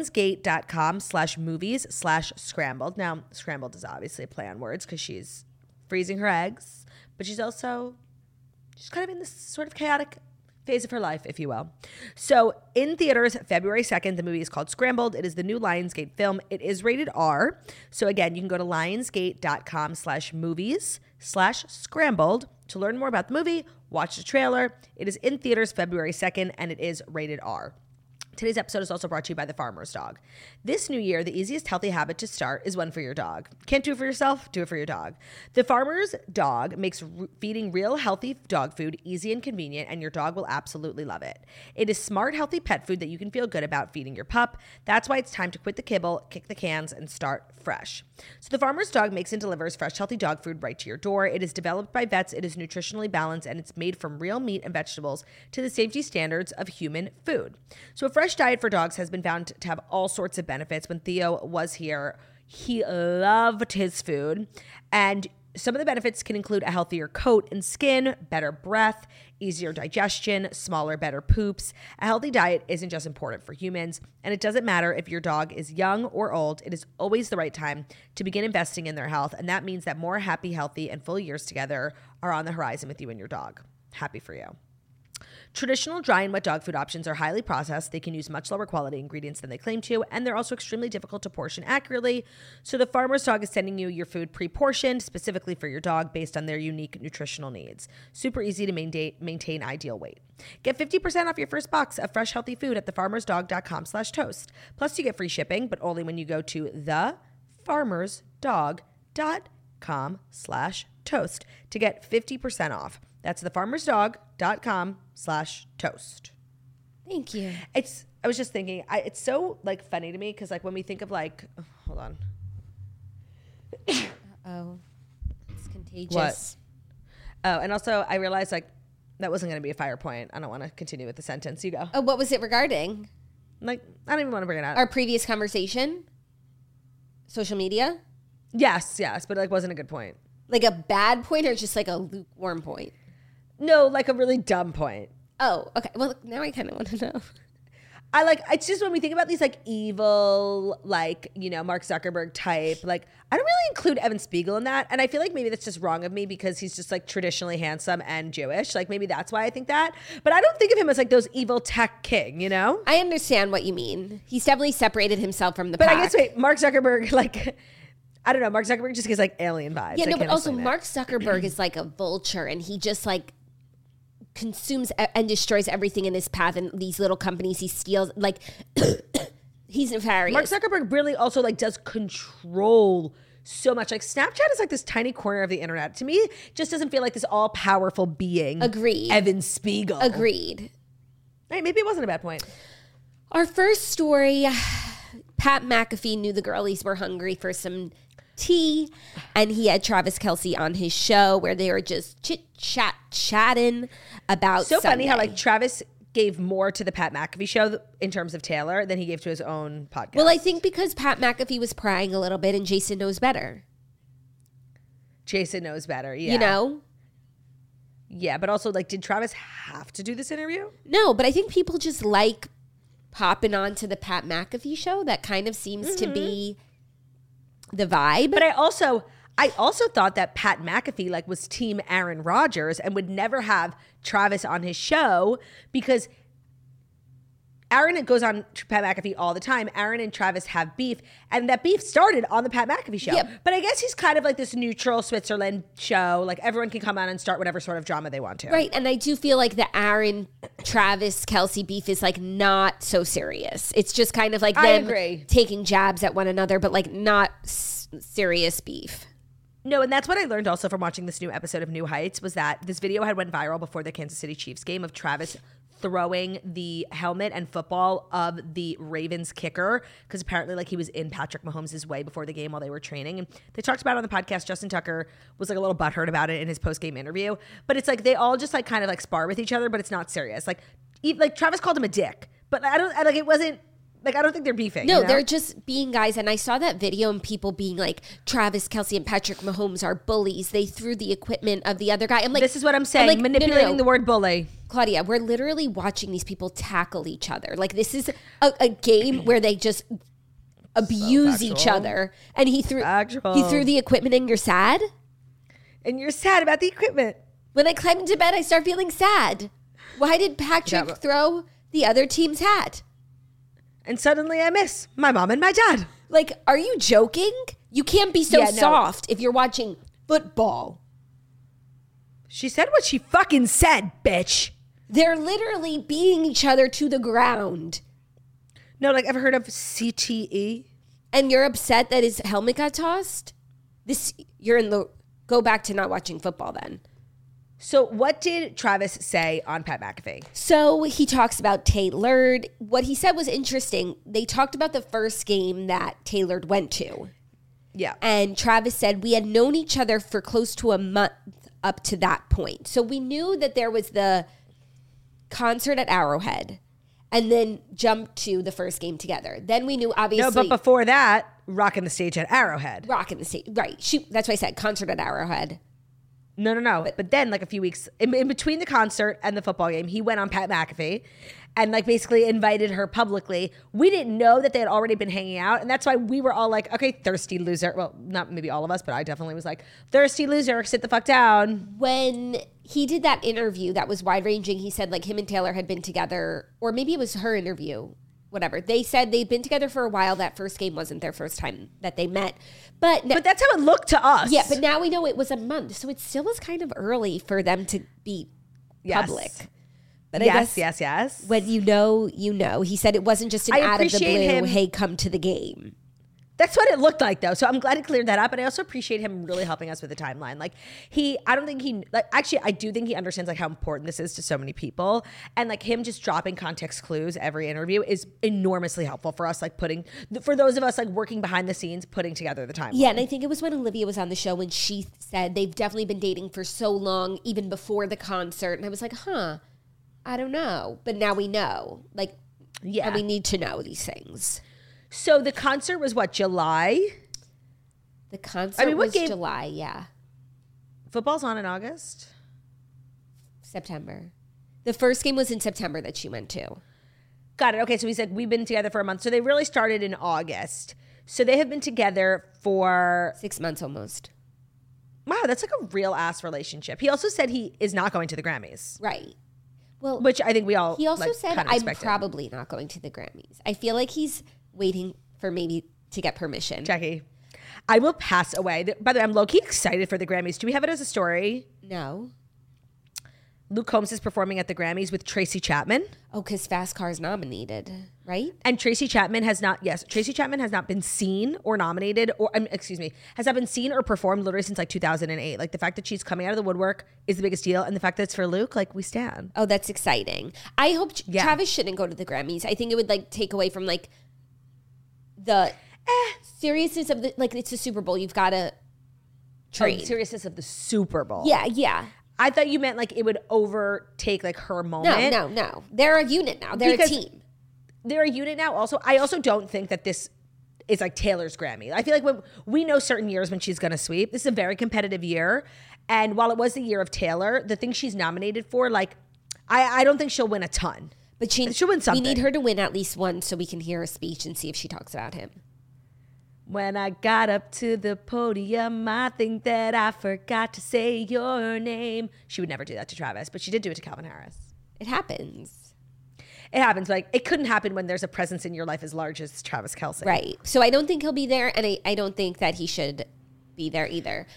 Speaker 5: lionsgate.com/movies/scrambled. Now, scrambled is obviously a play on words because she's freezing her eggs, but she's kind of in this sort of chaotic phase of her life, if you will. So in theaters, February 2nd, the movie is called Scrambled. It is the new Lionsgate film. It is rated R. So again, you can go to lionsgate.com/movies/scrambled to learn more about the movie, watch the trailer. It is in theaters February 2nd, and it is rated R. Today's episode is also brought to you by The Farmer's Dog. This new year, the easiest healthy habit to start is one for your dog. Can't do it for yourself? Do it for your dog. The Farmer's Dog makes feeding real healthy dog food easy and convenient, and your dog will absolutely love it. It is smart, healthy pet food that you can feel good about feeding your pup. That's why it's time to quit the kibble, kick the cans, and start fresh. So The Farmer's Dog makes and delivers fresh, healthy dog food right to your door. It is developed by vets, it is nutritionally balanced, and it's made from real meat and vegetables to the safety standards of human food. So a fresh diet for dogs has been found to have all sorts of benefits. When Theo was here, he loved his food, and some of the benefits can include a healthier coat and skin, better breath, easier digestion, smaller, better poops. A healthy diet isn't just important for humans, and it doesn't matter if your dog is young or old. It is always the right time to begin investing in their health, and that means that more happy, healthy, and full years together are on the horizon with you and your dog. Happy for you. Traditional dry and wet dog food options are highly processed. They can use much lower quality ingredients than they claim to, and they're also extremely difficult to portion accurately. So The Farmer's Dog is sending you your food pre-portioned specifically for your dog based on their unique nutritional needs. Super easy to maintain ideal weight. Get 50% off your first box of fresh, healthy food at thefarmersdog.com/toast. Plus, you get free shipping, but only when you go to thefarmersdog.com/toast to get 50% off. That's thefarmersdog.com/toast.
Speaker 4: Thank you.
Speaker 5: I was just thinking, it's so like funny to me because like when we think of like, hold on.
Speaker 4: Oh, it's contagious.
Speaker 5: What? Oh, and also I realized like that wasn't going to be a fire point. I don't want to continue with the sentence. You go.
Speaker 4: Oh, what was it regarding?
Speaker 5: Like, I don't even want to bring it out.
Speaker 4: Our previous conversation? Social media?
Speaker 5: Yes, but it like wasn't a good point.
Speaker 4: Like a bad point or just like a lukewarm point?
Speaker 5: No, like a really dumb point.
Speaker 4: Oh, okay. Well, now I kind of want to know.
Speaker 5: It's just when we think about these like evil, like, you know, Mark Zuckerberg type, like I don't really include Evan Spiegel in that. And I feel like maybe that's just wrong of me because he's just like traditionally handsome and Jewish. Like maybe that's why I think that. But I don't think of him as like those evil tech king, you know?
Speaker 4: I understand what you mean. He's definitely separated himself from the
Speaker 5: But
Speaker 4: pack.
Speaker 5: I guess, wait, Mark Zuckerberg, like, I don't know. Mark Zuckerberg just gives like alien vibes.
Speaker 4: Yeah,
Speaker 5: I
Speaker 4: no,
Speaker 5: can't
Speaker 4: but also
Speaker 5: explain it.
Speaker 4: Mark Zuckerberg is like a vulture and he just like consumes and destroys everything in his path and these little companies he steals. Like, he's nefarious.
Speaker 5: Mark Zuckerberg really also like does control so much. Like Snapchat is like this tiny corner of the internet. To me, it just doesn't feel like this all powerful being.
Speaker 4: Agreed.
Speaker 5: Evan Spiegel.
Speaker 4: Agreed.
Speaker 5: Right, maybe it wasn't a bad point.
Speaker 4: Our first story, Pat McAfee knew the girlies were hungry for some tea, and he had Travis Kelce on his show where they were just chatting about
Speaker 5: So funny how
Speaker 4: Sunday.
Speaker 5: like Travis gave more to the Pat McAfee show in terms of Taylor than he gave to his own podcast.
Speaker 4: Well, I think because Pat McAfee was prying a little bit and Jason knows better.
Speaker 5: Jason knows better. Yeah.
Speaker 4: You know?
Speaker 5: Yeah, but also, like, did Travis have to do this interview?
Speaker 4: No, but I think people just like popping onto the Pat McAfee show. That kind of seems to be the vibe.
Speaker 5: But I also thought that Pat McAfee like was team Aaron Rodgers and would never have Travis on his show because Aaron goes on Pat McAfee all the time. Aaron and Travis have beef, and that beef started on the Pat McAfee show.
Speaker 4: Yep.
Speaker 5: But I guess he's kind of like this neutral Switzerland show. Like everyone can come on and start whatever sort of drama they want to.
Speaker 4: Right, and I do feel like the Aaron, Travis, Kelsey beef is like not so serious. It's just kind of like
Speaker 5: I
Speaker 4: them
Speaker 5: agree.
Speaker 4: taking jabs at one another, but like not serious beef.
Speaker 5: No, and that's what I learned also from watching this new episode of New Heights was that this video had went viral before the Kansas City Chiefs game of Travis throwing the helmet and football of the Ravens kicker because apparently like he was in Patrick Mahomes' way before the game while they were training. And they talked about it on the podcast. Justin Tucker was like a little butthurt about it in his post-game interview. But it's like they all just like kind of like spar with each other, but it's not serious. Like Travis called him a dick, but I don't think they're beefing.
Speaker 4: No,
Speaker 5: you know?
Speaker 4: they're just being guys. And I saw that video and people being like, Travis, Kelsey, and Patrick Mahomes are bullies. They threw the equipment of the other guy. I'm like,
Speaker 5: this is what I'm saying.
Speaker 4: like,
Speaker 5: Manipulating
Speaker 4: no.
Speaker 5: the word bully.
Speaker 4: Claudia, we're literally watching these people tackle each other. Like this is a game where they just abuse each other. And he threw the equipment and you're sad?
Speaker 5: And you're sad about the equipment.
Speaker 4: When I climb into bed, I start feeling sad. Why did Patrick throw the other team's hat?
Speaker 5: And suddenly I miss my mom and my dad.
Speaker 4: Like, are you joking? You can't be so
Speaker 5: Yeah, no.
Speaker 4: soft if you're watching football.
Speaker 5: She said what she fucking said, bitch.
Speaker 4: They're literally beating each other to the ground.
Speaker 5: No, like, ever heard of CTE?
Speaker 4: And you're upset that his helmet got tossed? Go back to not watching football then.
Speaker 5: So what did Travis say on Pat McAfee?
Speaker 4: So he talks about Taylor. What he said was interesting. They talked about the first game that Taylor went to.
Speaker 5: Yeah.
Speaker 4: And Travis said, we had known each other for close to a month up to that point. So we knew that there was the concert at Arrowhead and then jumped to the first game together. Then we knew, obviously.
Speaker 5: No, but before that, rocking the stage at Arrowhead.
Speaker 4: Rocking the stage. Right. That's why I said concert at Arrowhead.
Speaker 5: No. But then, like a few weeks in between the concert and the football game, he went on Pat McAfee and like basically invited her publicly. We didn't know that they had already been hanging out. And that's why we were all like, okay, thirsty loser. Well, not maybe all of us, but I definitely was like, thirsty loser, sit the fuck down.
Speaker 4: When he did that interview that was wide ranging, he said like him and Taylor had been together, or maybe it was her interview, whatever. They said they'd been together for a while. That first game wasn't their first time that they met. But
Speaker 5: that's how it looked to us.
Speaker 4: Yeah, but now we know it was a month. So it still was kind of early for them to be public. But I guess
Speaker 5: yes.
Speaker 4: when you know, you know. He said it wasn't just an out of the blue, hey, come to the game.
Speaker 5: That's what it looked like, though. So I'm glad it cleared that up. And I also appreciate him really helping us with the timeline. Like I do think he understands like how important this is to so many people. And like him just dropping context clues every interview is enormously helpful for us, like for those of us like working behind the scenes, putting together the timeline.
Speaker 4: Yeah, and I think it was when Olivia was on the show when she said they've definitely been dating for so long, even before the concert. And I was like, I don't know. But now we know. Like, yeah, and we need to know these things.
Speaker 5: So the concert was what, July?
Speaker 4: The concert was July, yeah.
Speaker 5: Football's on in August?
Speaker 4: September. The first game was in September that she went to.
Speaker 5: Got it. Okay, so he said we've been together for a month. So they really started in August. So they have been together for
Speaker 4: 6 months almost.
Speaker 5: Wow, that's like a real ass relationship. He also said he is not going to the Grammys.
Speaker 4: Right. Well,
Speaker 5: which I think we all
Speaker 4: He also said, I'm
Speaker 5: expected.
Speaker 4: probably not going to the Grammys. I feel like he's waiting for maybe to get permission.
Speaker 5: Jackie, I will pass away. By the way, I'm low-key excited for the Grammys. Do we have it as a story?
Speaker 4: No.
Speaker 5: Luke Combs is performing at the Grammys with Tracy Chapman.
Speaker 4: Oh, because Fast Car is nominated, right?
Speaker 5: And Tracy Chapman has not been seen or nominated has not been seen or performed literally since like 2008. Like the fact that she's coming out of the woodwork is the biggest deal. And the fact that it's for Luke, like we stand.
Speaker 4: Oh, that's exciting. I hope Travis shouldn't go to the Grammys. I think it would like take away from like the seriousness of like it's the Super Bowl. You've got to train.
Speaker 5: The seriousness of the Super Bowl.
Speaker 4: Yeah.
Speaker 5: I thought you meant like it would overtake like her moment.
Speaker 4: No. They're a unit now. They're a team.
Speaker 5: They're a unit now. Also, I also don't think that this is like Taylor's Grammy. I feel like when we know certain years when she's going to sweep. This is a very competitive year. And while it was the year of Taylor, the things she's nominated for, like, I don't think she'll win a ton.
Speaker 4: But
Speaker 5: she'll win something.
Speaker 4: We need her to win at least one so we can hear a speech and see if she talks about him.
Speaker 5: When I got up to the podium, I think that I forgot to say your name. She would never do that to Travis, but she did do it to Calvin Harris.
Speaker 4: It happens.
Speaker 5: It happens. Like, it couldn't happen when there's a presence in your life as large as Travis Kelce.
Speaker 4: Right. So I don't think he'll be there, and I don't think that he should be there either.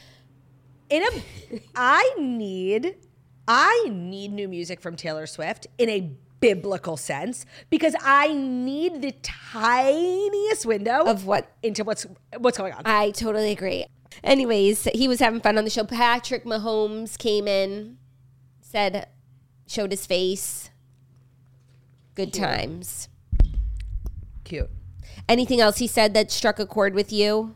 Speaker 5: I need new music from Taylor Swift in a biblical sense, because I need the tiniest window
Speaker 4: Of what?
Speaker 5: into what's going on.
Speaker 4: I totally agree. Anyways, he was having fun on the show. Patrick Mahomes came in, showed his face. Good times.
Speaker 5: Cute.
Speaker 4: Anything else he said that struck a chord with you?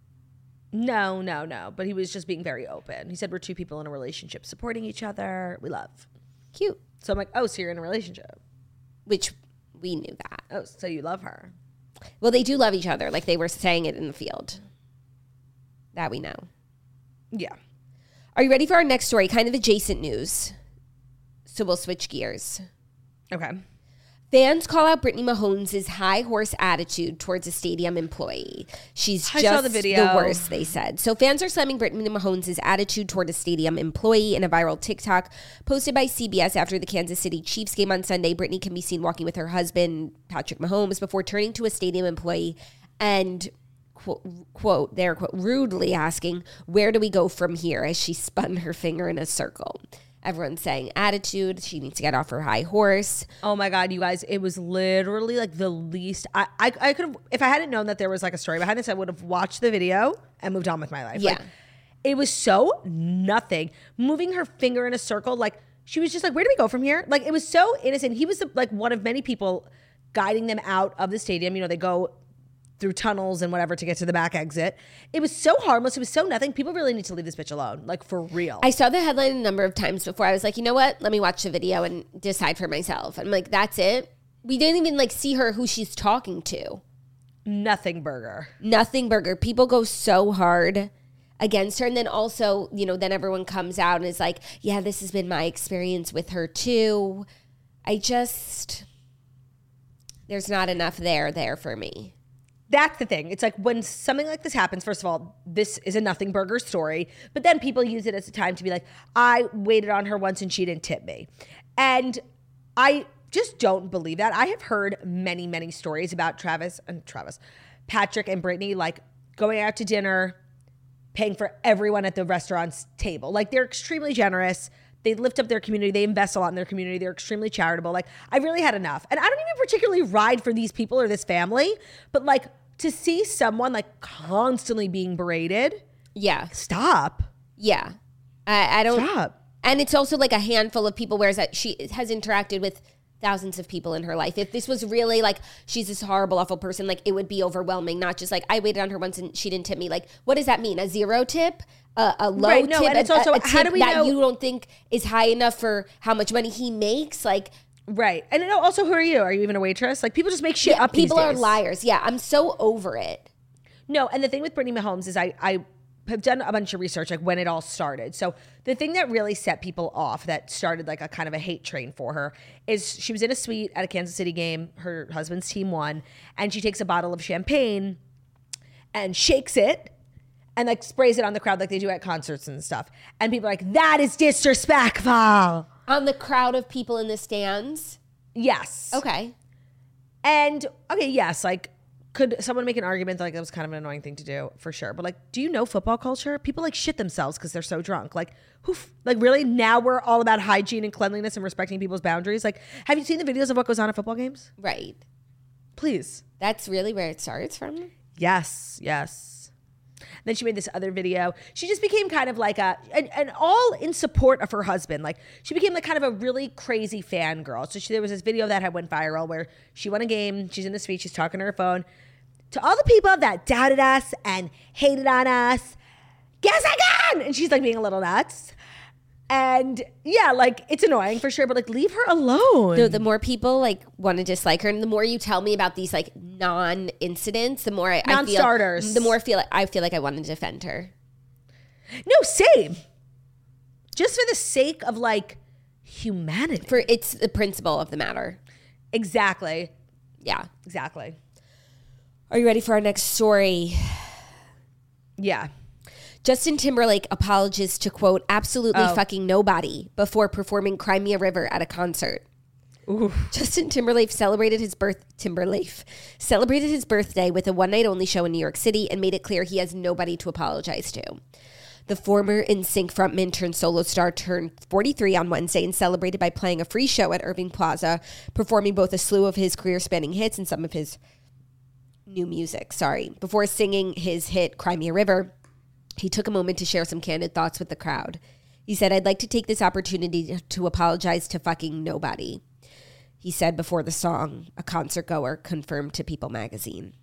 Speaker 5: No. But he was just being very open. He said we're two people in a relationship supporting each other. We love.
Speaker 4: Cute.
Speaker 5: So I'm like, oh, so you're in a relationship.
Speaker 4: Which we knew that.
Speaker 5: Oh, so you love her.
Speaker 4: Well, they do love each other. Like they were saying it in the field. That we know.
Speaker 5: Yeah.
Speaker 4: Are you ready for our next story? Kind of adjacent news. So we'll switch gears.
Speaker 5: Okay.
Speaker 4: Fans call out Brittany Mahomes' high horse attitude towards a stadium employee. She's
Speaker 5: I
Speaker 4: just
Speaker 5: saw the video.
Speaker 4: worst, they said. So fans are slamming Brittany Mahomes' attitude toward a stadium employee in a viral TikTok posted by CBS after the Kansas City Chiefs game on Sunday. Brittany can be seen walking with her husband, Patrick Mahomes, before turning to a stadium employee and, quote, rudely asking, "Where do we go from here?" as she spun her finger in a circle. Everyone's saying attitude. She needs to get off her high horse.
Speaker 5: Oh my God, you guys, it was literally like the least. I could have, if I hadn't known that there was like a story behind this, I would have watched the video and moved on with my life.
Speaker 4: Yeah.
Speaker 5: Like, it was so nothing. Moving her finger in a circle, like she was just like, where do we go from here? Like it was so innocent. He was like one of many people guiding them out of the stadium. You know, they go through tunnels and whatever to get to the back exit. It was so harmless. It was so nothing. People really need to leave this bitch alone. Like for real.
Speaker 4: I saw the headline a number of times before. I was like, you know what? Let me watch the video and decide for myself. I'm like, that's it. We didn't even like see her who she's talking to.
Speaker 5: Nothing burger.
Speaker 4: Nothing burger. People go so hard against her. And then also, you know, then everyone comes out and is like, yeah, this has been my experience with her too. There's not enough there for me.
Speaker 5: That's the thing. It's like when something like this happens, first of all, this is a nothing burger story, but then people use it as a time to be like, I waited on her once and she didn't tip me. And I just don't believe that. I have heard many, many stories about Patrick and Brittany, like going out to dinner, paying for everyone at the restaurant's table. Like they're extremely generous. They lift up their community. They invest a lot in their community. They're extremely charitable. Like I've really had enough. And I don't even particularly ride for these people or this family, but like to see someone like constantly being berated.
Speaker 4: Yeah.
Speaker 5: Stop.
Speaker 4: Yeah. I don't.
Speaker 5: Stop.
Speaker 4: And it's also like a handful of people, whereas that she has interacted with thousands of people in her life. If this was really like, she's this horrible, awful person, like it would be overwhelming, not just like, I waited on her once and she didn't tip me. Like, what does that mean? A zero tip? A low
Speaker 5: Right,
Speaker 4: tip?
Speaker 5: no, and it's also,
Speaker 4: a tip
Speaker 5: how do we
Speaker 4: that
Speaker 5: know-
Speaker 4: you don't think is high enough for how much money he makes? Like,
Speaker 5: Right. And also, who are you? Are you even a waitress? Like people just make shit up these
Speaker 4: people are
Speaker 5: days.
Speaker 4: liars. Yeah, I'm so over it.
Speaker 5: No, and the thing with Brittany Mahomes is I have done a bunch of research, like when it all started. So the thing that really set people off, that started like a kind of a hate train for her, is she was in a suite at a Kansas City game. Her husband's team won, and she takes a bottle of champagne and shakes it and like sprays it on the crowd like they do at concerts and stuff. And people are like, that is disrespectful.
Speaker 4: On the crowd of people in the stands.
Speaker 5: Yes.
Speaker 4: Okay.
Speaker 5: And okay, yes, like could someone make an argument that like that was kind of an annoying thing to do? For sure. But like, do you know football culture? People like shit themselves because they're so drunk. Like, like really now we're all about hygiene and cleanliness and respecting people's boundaries. Like, have you seen the videos of what goes on at football games?
Speaker 4: Right.
Speaker 5: Please.
Speaker 4: That's really where it starts from?
Speaker 5: Yes. Then she made this other video. She just became kind of like and all in support of her husband. Like she became like kind of a really crazy fangirl. So there was this video that had went viral where she won a game. She's in the suite. She's talking to her phone. To all the people that doubted us and hated on us, guess again. And she's like being a little nuts. And yeah, like it's annoying for sure, but like leave her alone.
Speaker 4: No, the more people like want to dislike her, and the more you tell me about these like non-incidents, the more I
Speaker 5: Non-starters.
Speaker 4: feel, the more I feel like I want to defend her.
Speaker 5: No, same. Just for the sake of like humanity.
Speaker 4: For it's the principle of the matter.
Speaker 5: Exactly.
Speaker 4: Yeah.
Speaker 5: Exactly.
Speaker 4: Are you ready for our next story?
Speaker 5: Yeah.
Speaker 4: Justin Timberlake apologizes to, quote, absolutely fucking nobody before performing Cry Me a River at a concert. Ooh. Justin Timberlake celebrated his birthday with a one-night-only show in New York City and made it clear he has nobody to apologize to. The former NSYNC frontman turned solo star turned 43 on Wednesday and celebrated by playing a free show at Irving Plaza, performing both a slew of his career-spanning hits and some of his new music. Before singing his hit Cry Me a River, he took a moment to share some candid thoughts with the crowd. He said, "I'd like to take this opportunity to apologize to fucking nobody," he said before the song, a concert goer confirmed to People magazine.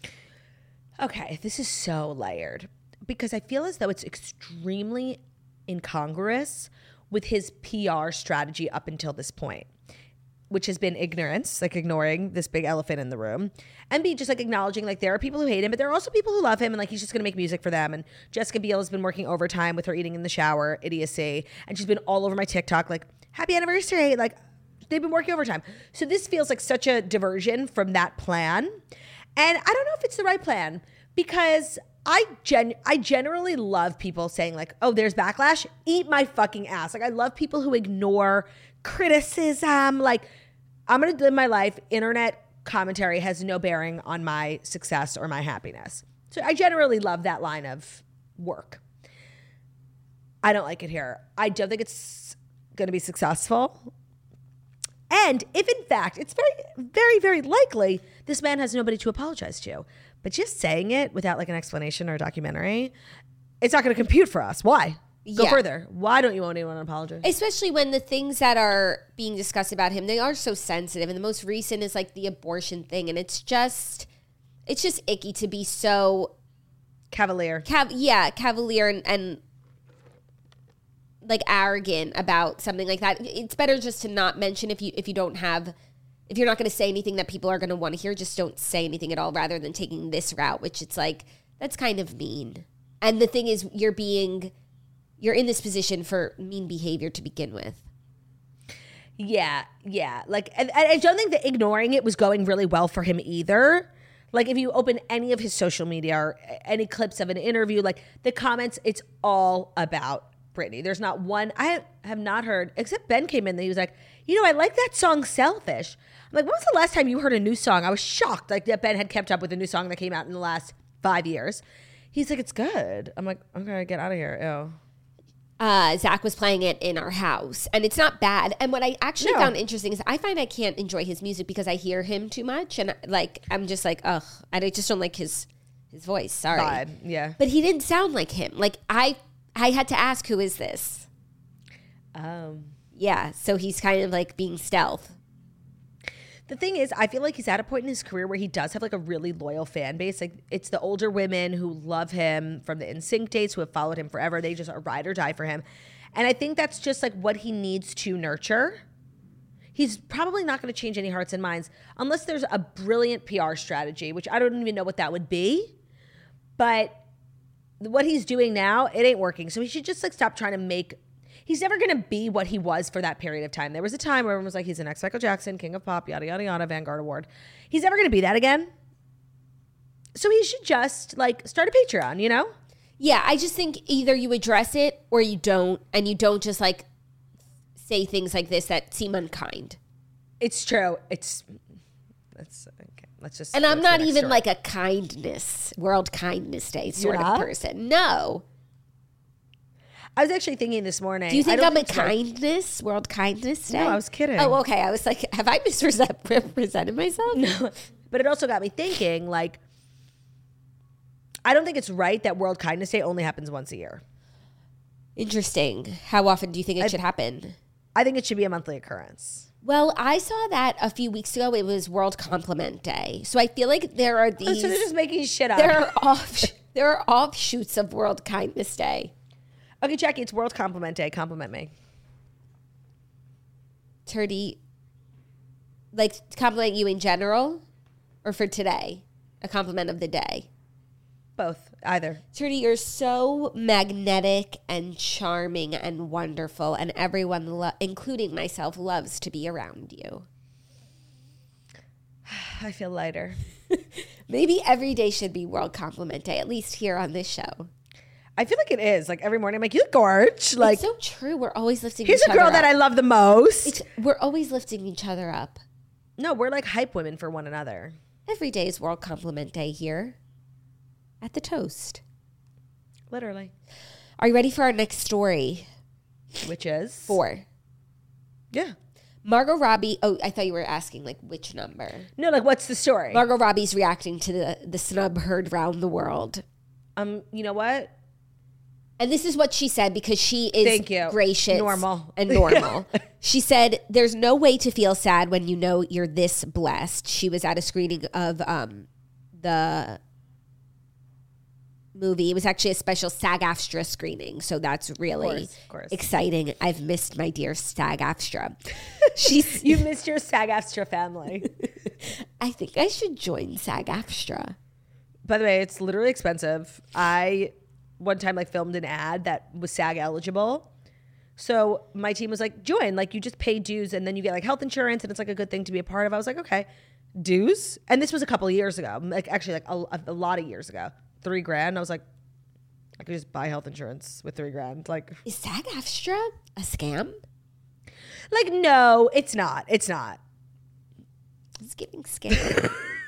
Speaker 5: Okay, this is so layered because I feel as though it's extremely incongruous with his PR strategy up until this point, which has been ignorance, like ignoring this big elephant in the room, and B, just like acknowledging like there are people who hate him, but there are also people who love him and like he's just gonna make music for them. And Jessica Biel has been working overtime with her eating in the shower idiocy, and she's been all over my TikTok like, happy anniversary, like they've been working overtime. So this feels like such a diversion from that plan. And I don't know if it's the right plan because I generally love people saying like, oh, there's backlash, eat my fucking ass. Like I love people who ignore criticism. Like I'm going to live my life. Internet commentary has no bearing on my success or my happiness. So I generally love that line of work. I don't like it here. I don't think it's going to be successful. And if in fact, it's very, very, very likely this man has nobody to apologize to. But just saying it without like an explanation or a documentary, it's not going to compute for us. Why? Go further. Why don't you want anyone to apologize?
Speaker 4: Especially when the things that are being discussed about him, they are so sensitive. And the most recent is like the abortion thing. And it's just icky to be so
Speaker 5: cavalier.
Speaker 4: Cavalier and like arrogant about something like that. It's better just to not mention if you're not going to say anything that people are going to want to hear, just don't say anything at all rather than taking this route, which it's like, that's kind of mean. And the thing is, you're in this position for mean behavior to begin with.
Speaker 5: Yeah. Like, and I don't think that ignoring it was going really well for him either. Like, if you open any of his social media or any clips of an interview, like the comments, it's all about Britney. There's not one, I have not heard, except Ben came in and he was like, I like that song Selfish. I'm like, when was the last time you heard a new song? I was shocked like that Ben had kept up with a new song that came out in the last 5 years. He's like, it's good. I'm like, okay, get out of here. Ew.
Speaker 4: Zach was playing it in our house and it's not bad. And what I actually found interesting is I find I can't enjoy his music because I hear him too much. And like, I'm just like, ugh, I just don't like his voice. Sorry.
Speaker 5: God, yeah.
Speaker 4: But he didn't sound like him. Like I had to ask, who is this? Yeah. So he's kind of like being stealth.
Speaker 5: The thing is, I feel like he's at a point in his career where he does have like a really loyal fan base. Like it's the older women who love him from the NSYNC days who have followed him forever. They just are ride or die for him. And I think that's just like what he needs to nurture. He's probably not going to change any hearts and minds unless there's a brilliant PR strategy, which I don't even know what that would be. But what he's doing now, it ain't working. So he should just like stop trying to make... He's never going to be what he was for that period of time. There was a time where everyone was like, he's the next Michael Jackson, King of Pop, yada, yada, yada, Vanguard Award. He's never going to be that again. So he should just like start a Patreon,
Speaker 4: Yeah, I just think either you address it or you don't, and you don't just like say things like this that seem unkind.
Speaker 5: It's true. That's okay.
Speaker 4: And I'm not even like a World Kindness Day sort of person. No.
Speaker 5: I was actually thinking this morning.
Speaker 4: Do you think I'm a World Kindness Day?
Speaker 5: No, I was kidding.
Speaker 4: Oh, okay. I was like, have I misrepresented myself?
Speaker 5: No. But it also got me thinking, like, I don't think it's right that World Kindness Day only happens once a year.
Speaker 4: Interesting. How often do you think it should happen?
Speaker 5: I think it should be a monthly occurrence.
Speaker 4: Well, I saw that a few weeks ago. It was World Compliment Day. So I feel like there are these...
Speaker 5: So they're just making shit up.
Speaker 4: There are offshoots of World Kindness Day.
Speaker 5: Okay, Jackie, it's World Compliment Day. Compliment me.
Speaker 4: Turdy, like compliment you in general or for today? A compliment of the day?
Speaker 5: Both, either.
Speaker 4: Trudy, you're so magnetic and charming and wonderful, and everyone, including myself, loves to be around you.
Speaker 5: I feel lighter.
Speaker 4: Maybe every day should be World Compliment Day, at least here on this show.
Speaker 5: I feel like it is. Like every morning, I'm like, you look gorge. Like,
Speaker 4: It's so true. We're always lifting
Speaker 5: here's
Speaker 4: each
Speaker 5: a
Speaker 4: other
Speaker 5: girl
Speaker 4: up.
Speaker 5: that I love the most.
Speaker 4: We're always lifting each other up.
Speaker 5: No, we're like hype women for one another.
Speaker 4: Every day is World Compliment Day here at the Toast.
Speaker 5: Literally.
Speaker 4: Are you ready for our next story?
Speaker 5: Which is?
Speaker 4: 4.
Speaker 5: Yeah.
Speaker 4: Margot Robbie. Oh, I thought you were asking like which number.
Speaker 5: No, like what's the story?
Speaker 4: Margot Robbie's reacting to the snub heard round the world.
Speaker 5: You know what?
Speaker 4: And this is what she said because she is
Speaker 5: Thank you.
Speaker 4: gracious
Speaker 5: Normal.
Speaker 4: and normal. She said, there's no way to feel sad when you know you're this blessed. She was at a screening of the movie. It was actually a special SAG-AFTRA screening. So that's really
Speaker 5: Of course.
Speaker 4: exciting. I've missed my dear SAG-AFTRA.
Speaker 5: You missed your SAG-AFTRA family.
Speaker 4: I think I should join SAG-AFTRA.
Speaker 5: By the way, it's literally expensive. I one time like filmed an ad that was SAG eligible. So my team was like, join, like you just pay dues and then you get like health insurance and it's like a good thing to be a part of. I was like, okay, dues. And this was a couple of years ago, like actually like a lot of years ago, $3,000. I was like, I could just buy health insurance with $3,000. Like,
Speaker 4: Is SAG-AFTRA a scam?
Speaker 5: like, no, it's not. It's not.
Speaker 4: It's getting scary.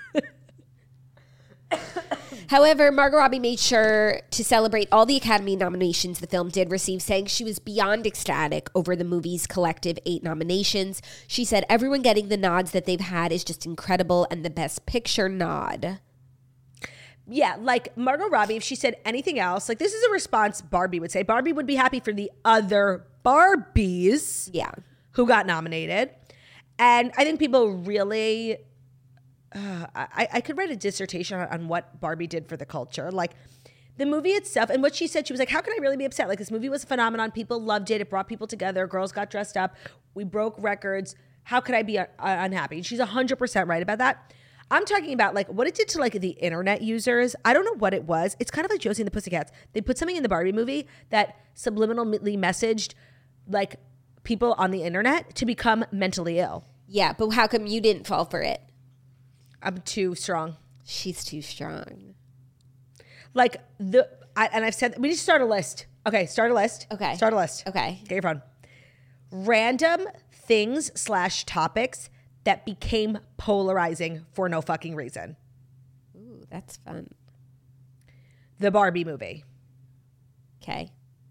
Speaker 4: However, Margot Robbie made sure to celebrate all the Academy nominations the film did receive, saying she was beyond ecstatic over the movie's collective 8 nominations. She said everyone getting the nods that they've had is just incredible, and the Best Picture nod.
Speaker 5: Yeah, like Margot Robbie, if she said anything else, like this is a response Barbie would say. Barbie would be happy for the other Barbies
Speaker 4: Yeah.
Speaker 5: who got nominated. And I think people really, I could write a dissertation on what Barbie did for the culture. Like the movie itself, and what she said, she was like, how can I really be upset? Like this movie was a phenomenon. People loved it. It brought people together. Girls got dressed up. We broke records. How could I be unhappy? And she's 100% right about that. I'm talking about like what it did to like the internet users. I don't know what it was. It's kind of like Josie and the Pussycats. They put something in the Barbie movie that subliminally messaged like people on the internet to become mentally ill.
Speaker 4: Yeah, but how come you didn't fall for it?
Speaker 5: I'm too strong.
Speaker 4: She's too strong.
Speaker 5: Like and I've said, we need to start a list. Okay, start a list.
Speaker 4: Okay.
Speaker 5: Start a list.
Speaker 4: Okay.
Speaker 5: Get your phone. Random things / topics that became polarizing for no fucking reason.
Speaker 4: Ooh, that's fun.
Speaker 5: The Barbie movie.
Speaker 4: Okay.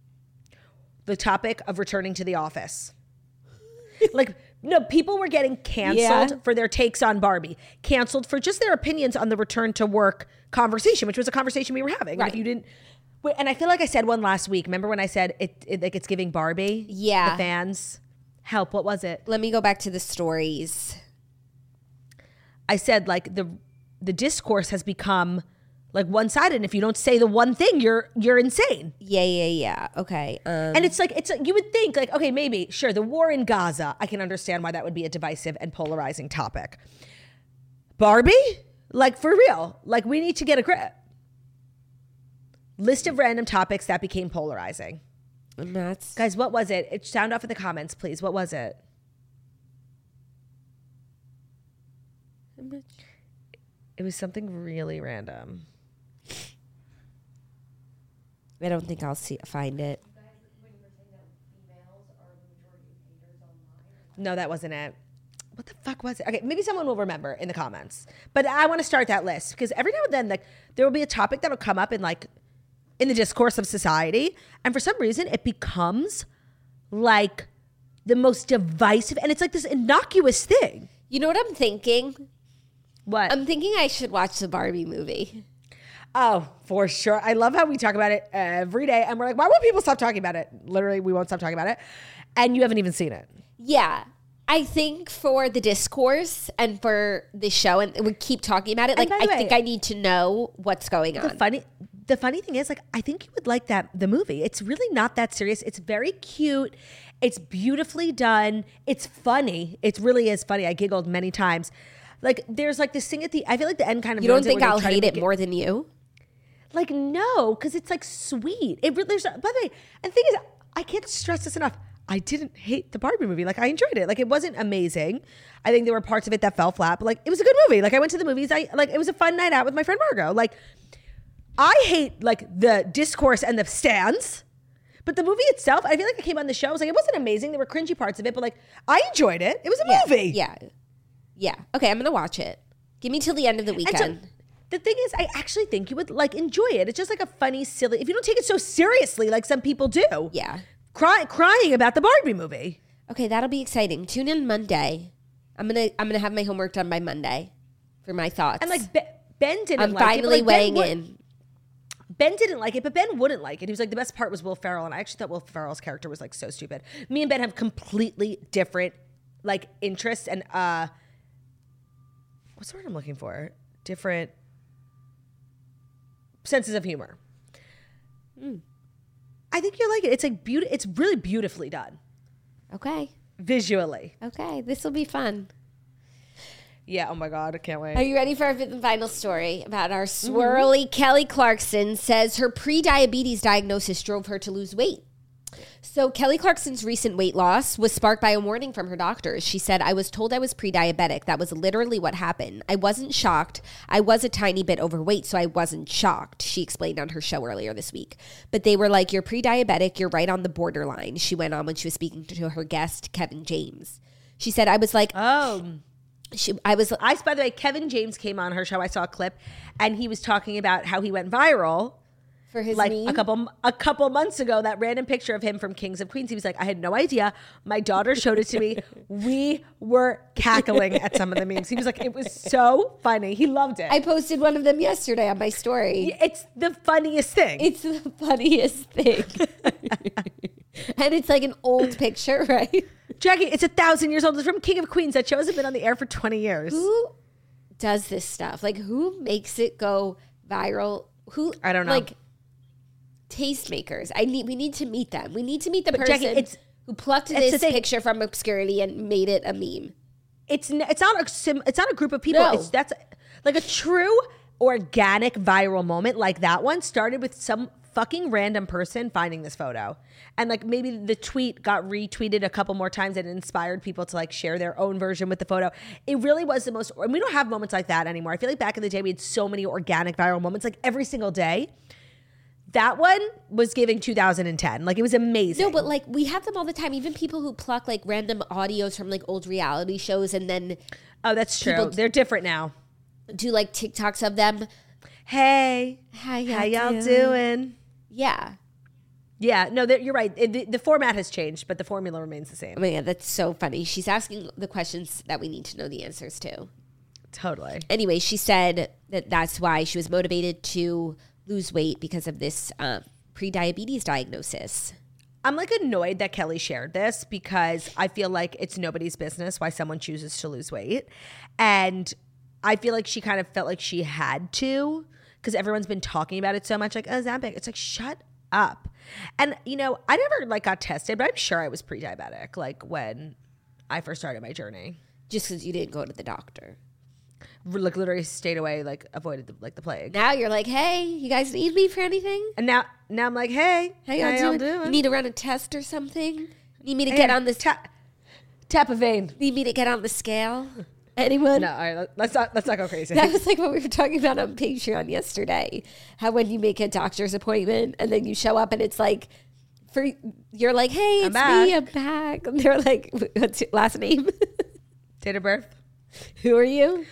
Speaker 5: The topic of returning to the office. Like, no, people were getting canceled for their takes on Barbie, canceled for just their opinions on the return to work conversation, which was a conversation we were having.
Speaker 4: Right.
Speaker 5: And if you didn't, and I feel like I said one last week. Remember when I said it like it's giving Barbie?
Speaker 4: Yeah.
Speaker 5: The fans. Help. What was it?
Speaker 4: Let me go back to the stories.
Speaker 5: I said like the discourse has become like one-sided. And if you don't say the one thing, you're insane.
Speaker 4: Yeah. Okay.
Speaker 5: And it's like you would think like, okay, maybe sure, the war in Gaza, I can understand why that would be a divisive and polarizing topic. Barbie, like for real, like we need to get a grip. List of random topics that became polarizing.
Speaker 4: And that's
Speaker 5: Guys, what was it? Sound off in the comments, please. What was it? It was something really random.
Speaker 4: I don't think I'll find it.
Speaker 5: No, that wasn't it. What the fuck was it? Okay, maybe someone will remember in the comments. But I want to start that list because every now and then, like, there will be a topic that will come up in the discourse of society, and for some reason, it becomes like the most divisive, and it's like this innocuous thing.
Speaker 4: You know what I'm thinking?
Speaker 5: What?
Speaker 4: I'm thinking I should watch the Barbie movie.
Speaker 5: Oh, for sure. I love how we talk about it every day, and we're like, why won't people stop talking about it? Literally, we won't stop talking about it, and you haven't even seen it.
Speaker 4: Yeah. I think for the discourse and for the show, and we keep talking about it, like
Speaker 5: by the
Speaker 4: I think
Speaker 5: way,
Speaker 4: I need to know what's going on.
Speaker 5: the funny thing is, like, I think you would like the movie. It's really not that serious. It's very cute. It's beautifully done. It's funny. It really is funny. I giggled many times. Like, there's like this thing I feel like the end kind of.
Speaker 4: You don't think I'll hate it more than you?
Speaker 5: Like, no, because it's like sweet. It really. By the way, and the thing is, I can't stress this enough. I didn't hate the Barbie movie. Like, I enjoyed it. Like, it wasn't amazing. I think there were parts of it that fell flat, but like, it was a good movie. Like, I went to the movies. It was a fun night out with my friend Margot. Like, I hate like the discourse and the stands, but the movie itself, I feel like I came on the show. I was like, it wasn't amazing. There were cringy parts of it, but like, I enjoyed it. It was a movie.
Speaker 4: Yeah. Okay, I'm gonna watch it. Give me till the end of the weekend.
Speaker 5: So, the thing is, I actually think you would like enjoy it. It's just like a funny, silly. If you don't take it so seriously, like some people do.
Speaker 4: Yeah.
Speaker 5: Crying about the Barbie movie.
Speaker 4: Okay, that'll be exciting. Tune in Monday. I'm gonna have my homework done by Monday for my thoughts.
Speaker 5: And like Ben didn't.
Speaker 4: I'm
Speaker 5: like
Speaker 4: finally
Speaker 5: it,
Speaker 4: weighing in.
Speaker 5: Ben didn't like it, but Ben wouldn't like it. He was like, the best part was Will Ferrell, and I actually thought Will Ferrell's character was like so stupid. Me and Ben have completely different like interests and what's the word I'm looking for? Different senses of humor. I think you'll like it. It's like it's really beautifully done.
Speaker 4: Okay.
Speaker 5: Visually.
Speaker 4: Okay, this will be fun.
Speaker 5: Yeah, oh my God, I can't wait.
Speaker 4: Are you ready for our fifth and final story about our swirly Kelly Clarkson says her pre-diabetes diagnosis drove her to lose weight? So Kelly Clarkson's recent weight loss was sparked by a warning from her doctors. She said, I was told I was pre-diabetic. That was literally what happened. I wasn't shocked. I was a tiny bit overweight, so I wasn't shocked, she explained on her show earlier this week. But they were like, you're pre-diabetic. You're right on the borderline, she went on when she was speaking to her guest, Kevin James. She said, I was like,
Speaker 5: by the way, Kevin James came on her show. I saw a clip, and he was talking about how he went viral
Speaker 4: for his
Speaker 5: like
Speaker 4: meme?
Speaker 5: a couple months ago. That random picture of him from Kings of Queens. He was like, I had no idea. My daughter showed it to me. We were cackling at some of the memes. He was like, it was so funny. He loved it.
Speaker 4: I posted one of them yesterday on my story.
Speaker 5: It's the funniest thing.
Speaker 4: It's the funniest thing. And it's like an old picture, right?
Speaker 5: Jackie, it's 1,000 years old. It's from King of Queens. That show hasn't been on the air for 20 years.
Speaker 4: Who does this stuff? Like, who makes it go viral? Who?
Speaker 5: I don't know.
Speaker 4: Like, tastemakers. We need to meet them. We need to meet the person
Speaker 5: Jackie,
Speaker 4: who plucked this picture from obscurity and made it a meme.
Speaker 5: It's not a group of people.
Speaker 4: No.
Speaker 5: That's like a true organic viral moment like that one started with some fucking random person finding this photo. And like maybe the tweet got retweeted a couple more times and inspired people to like share their own version with the photo. It really was the most, and we don't have moments like that anymore. I feel like back in the day we had so many organic viral moments like every single day. That one was giving 2010. Like, it was amazing.
Speaker 4: No, but like we have them all the time. Even people who pluck like random audios from like old reality shows and then
Speaker 5: oh, that's true. They're different now.
Speaker 4: Do like TikToks of them.
Speaker 5: Hey,
Speaker 4: how
Speaker 5: y'all doing?
Speaker 4: Yeah.
Speaker 5: Yeah, no, you're right. The format has changed, but the formula remains the same.
Speaker 4: Oh my God, that's so funny. She's asking the questions that we need to know the answers to.
Speaker 5: Totally.
Speaker 4: Anyway, she said that that's why she was motivated to lose weight because of this pre-diabetes diagnosis.
Speaker 5: I'm like annoyed that Kelly shared this because I feel like it's nobody's business why someone chooses to lose weight. And I feel like she kind of felt like she had to because everyone's been talking about it so much, like, oh, Ozempic. It's like, shut up. And, you know, I never like got tested, but I'm sure I was pre-diabetic like when I first started my journey.
Speaker 4: Just because you didn't go to the doctor.
Speaker 5: Like literally stayed away, like avoided the plague.
Speaker 4: Now you're like, hey, you guys need me for anything?
Speaker 5: And now I'm like, hey,
Speaker 4: how y'all doing? You need to run a test or something? Need me to
Speaker 5: hey,
Speaker 4: get on this
Speaker 5: tap a vein?
Speaker 4: Need me to get on the scale? Anyone?
Speaker 5: No, all right, let's not go crazy.
Speaker 4: That was like what we were talking about on Patreon yesterday. How when you make a doctor's appointment and then you show up and it's like, you're like, hey, it's me, I'm back. And they're like, what's your last name?
Speaker 5: Date of birth.
Speaker 4: Who are you?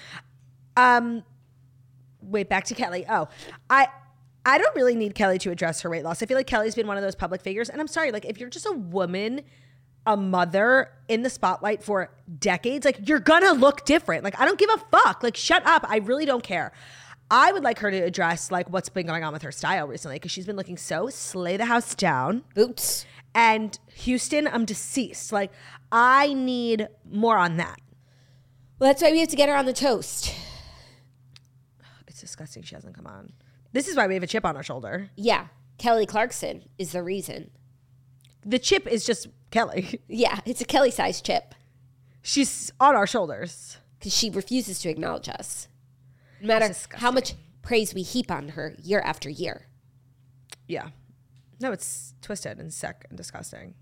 Speaker 5: Wait, back to Kelly. Oh, I don't really need Kelly to address her weight loss. I feel like Kelly's been one of those public figures. And I'm sorry, like if you're just a woman, a mother in the spotlight for decades, like you're gonna look different. Like I don't give a fuck. Like shut up. I really don't care. I would like her to address like what's been going on with her style recently because she's been looking so slay the house down.
Speaker 4: Boots.
Speaker 5: And Houston, I'm deceased. Like I need more on that.
Speaker 4: Well, that's why we have to get her on the toast.
Speaker 5: It's disgusting she hasn't come on. This is why we have a chip on our shoulder.
Speaker 4: Yeah. Kelly Clarkson is the reason.
Speaker 5: The chip is just Kelly.
Speaker 4: Yeah. It's a Kelly-sized chip
Speaker 5: She's on our shoulders.
Speaker 4: because she refuses to acknowledge us. No matter
Speaker 5: Disgusting.
Speaker 4: how much praise we heap on her year after year.
Speaker 5: Yeah. No, it's twisted and sick and disgusting.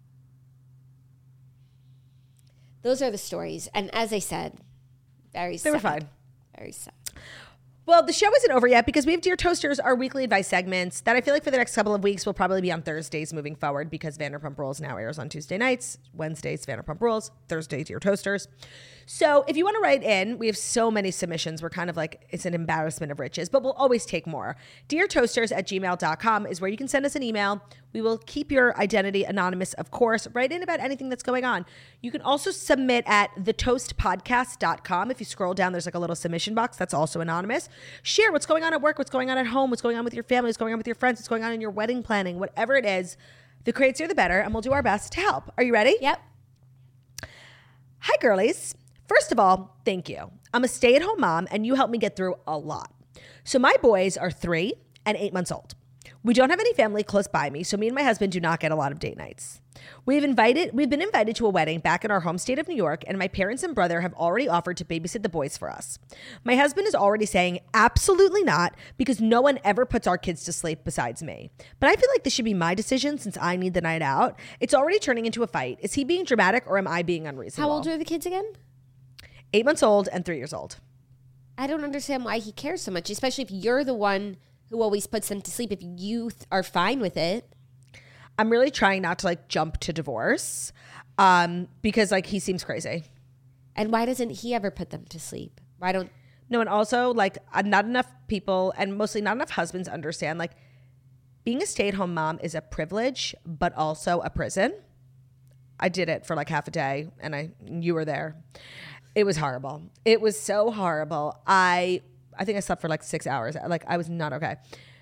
Speaker 4: Those are the stories. And as I said, very sad.
Speaker 5: They were fine.
Speaker 4: Very sad.
Speaker 5: Well, the show isn't over yet because we have Dear Toasters, our weekly advice segments that I feel like for the next couple of weeks will probably be on Thursdays moving forward because Vanderpump Rules now airs on Tuesday nights. Wednesdays, Vanderpump Rules. Thursdays, Dear Toasters. So if you want to write in, we have so many submissions. We're kind of like, it's an embarrassment of riches, but we'll always take more. DearToasters@gmail.com is where you can send us an email. We will keep your identity anonymous, of course. Write in about anything that's going on. You can also submit at thetoastpodcast.com. If you scroll down, there's like a little submission box that's also anonymous. Share what's going on at work, what's going on at home, what's going on with your family, what's going on with your friends, what's going on in your wedding planning, whatever it is. The crazier, the better, and we'll do our best to help. Are you ready?
Speaker 4: Yep.
Speaker 5: Hi, girlies. First of all, thank you. I'm a stay-at-home mom, and you help me get through a lot. So my boys are 3 and 8 months old. We don't have any family close by me, so me and my husband do not get a lot of date nights. We've been invited to a wedding back in our home state of New York, and my parents and brother have already offered to babysit the boys for us. My husband is already saying absolutely not because no one ever puts our kids to sleep besides me. But I feel like this should be my decision since I need the night out. It's already turning into a fight. Is he being dramatic or am I being unreasonable?
Speaker 4: How old are the kids again?
Speaker 5: 8 months old and 3 years old.
Speaker 4: I don't understand why he cares so much, especially if you're the one who always puts them to sleep. If you are fine with it.
Speaker 5: I'm really trying not to like jump to divorce because like he seems crazy.
Speaker 4: And why doesn't he ever put them to sleep? Why don't...
Speaker 5: No, and also like not enough people and mostly not enough husbands understand like being a stay-at-home mom is a privilege, but also a prison. I did it for like half a day and you were there. It was horrible. It was so horrible. I think I slept for like 6 hours. Like I was not okay.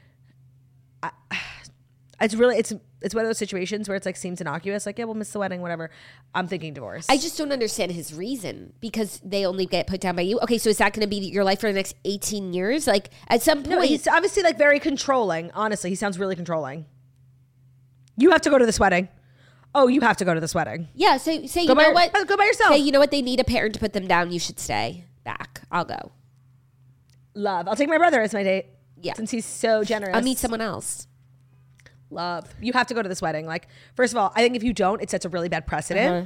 Speaker 5: It's one of those situations where it's like seems innocuous. Like, yeah, we'll miss the wedding, whatever. I'm thinking divorce.
Speaker 4: I just don't understand his reason because they only get put down by you. Okay, so is that going to be your life for the next 18 years? Like at some point.
Speaker 5: No, he's obviously like very controlling. Honestly, he sounds really controlling. You have to go to this wedding. Oh, you have to go to this wedding.
Speaker 4: Yeah, say you know what?
Speaker 5: Go by yourself.
Speaker 4: Say, you know what? They need a parent to put them down. You should stay back. I'll go.
Speaker 5: Love. I'll take my brother as my date.
Speaker 4: Yeah.
Speaker 5: Since he's so generous.
Speaker 4: I'll meet someone else.
Speaker 5: Love. You have to go to this wedding. Like, first of all, I think if you don't, it sets a really bad precedent.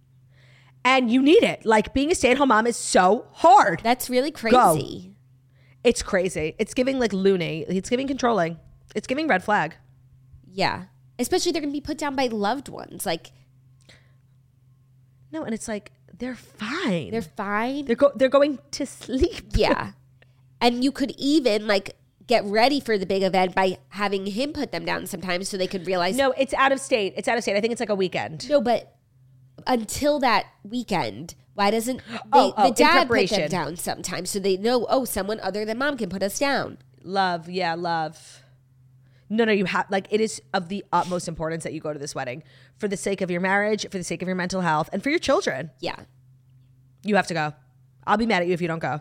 Speaker 5: And you need it. Like, being a stay-at-home mom is so hard.
Speaker 4: That's really crazy.
Speaker 5: It's crazy. It's giving like loony. It's giving controlling. It's giving red flag.
Speaker 4: Yeah. Especially they're going to be put down by loved ones. Like,
Speaker 5: no, and it's like, they're fine.
Speaker 4: they're fine.
Speaker 5: They're going to sleep.
Speaker 4: Yeah. And you could even like get ready for the big event by having him put them down sometimes so they could realize.
Speaker 5: No, it's out of state. It's out of state. I think it's like a weekend.
Speaker 4: No, but until that weekend, why doesn't
Speaker 5: in
Speaker 4: the dad put
Speaker 5: preparation.
Speaker 4: them down sometimes so they know, oh, someone other than mom can put us down?
Speaker 5: Love. Yeah, love. No, you have, like, it is of the utmost importance that you go to this wedding for the sake of your marriage, for the sake of your mental health, and for your children.
Speaker 4: Yeah.
Speaker 5: You have to go. I'll be mad at you if you don't go.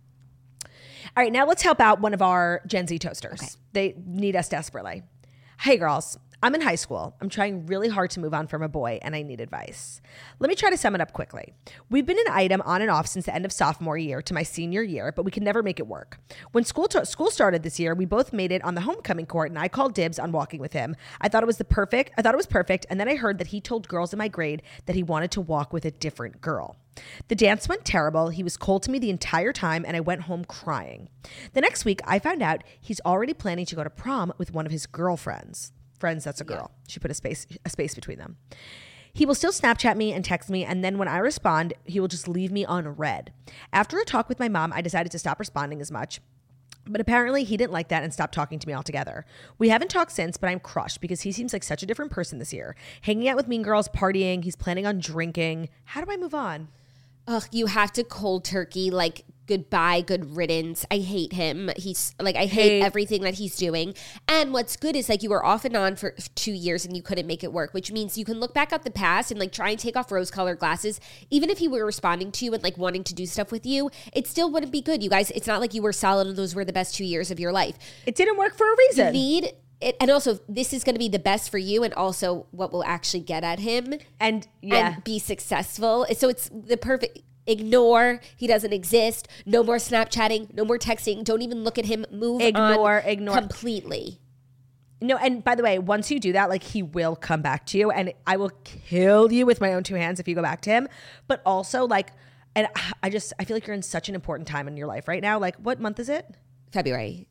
Speaker 5: All right, now let's help out one of our Gen Z toasters.
Speaker 4: Okay.
Speaker 5: They need us desperately. Hey, girls. I'm in high school. I'm trying really hard to move on from a boy, and I need advice. Let me try to sum it up quickly. We've been an item on and off since the end of sophomore year to my senior year, but we could never make it work. When school started this year, we both made it on the homecoming court, and I called dibs on walking with him. I thought it was perfect, and then I heard that he told girls in my grade that he wanted to walk with a different girl. The dance went terrible. He was cold to me the entire time, and I went home crying. The next week, I found out he's already planning to go to prom with one of his girlfriends. Friends, that's a girl. Yeah. She put a space between them. He will still Snapchat me and text me, and then when I respond, he will just leave me on red. After a talk with my mom, I decided to stop responding as much. But apparently he didn't like that and stopped talking to me altogether. We haven't talked since, but I'm crushed because he seems like such a different person this year. Hanging out with mean girls, partying, he's planning on drinking. How do I move on?
Speaker 4: Ugh, you have to cold turkey, like goodbye, good riddance. I hate him. He's like, I hate everything that he's doing. And what's good is like you were off and on for 2 years and you couldn't make it work, which means you can look back at the past and like try and take off rose-colored glasses. Even if he were responding to you and like wanting to do stuff with you, it still wouldn't be good. You guys, it's not like you were solid and those were the best 2 years of your life.
Speaker 5: It didn't work for a reason.
Speaker 4: You need it, and also this is going to be the best for you and also what will actually get at him
Speaker 5: and
Speaker 4: be successful. So it's the perfect... Ignore. He doesn't exist. No more Snapchatting. No more texting. Don't even look at him. Move on. Ignore completely.
Speaker 5: No, and by the way, once you do that, like he will come back to you, and I will kill you with my own 2 hands if you go back to him. But also, like, and I feel like you're in such an important time in your life right now. Like, what month is it?
Speaker 4: February.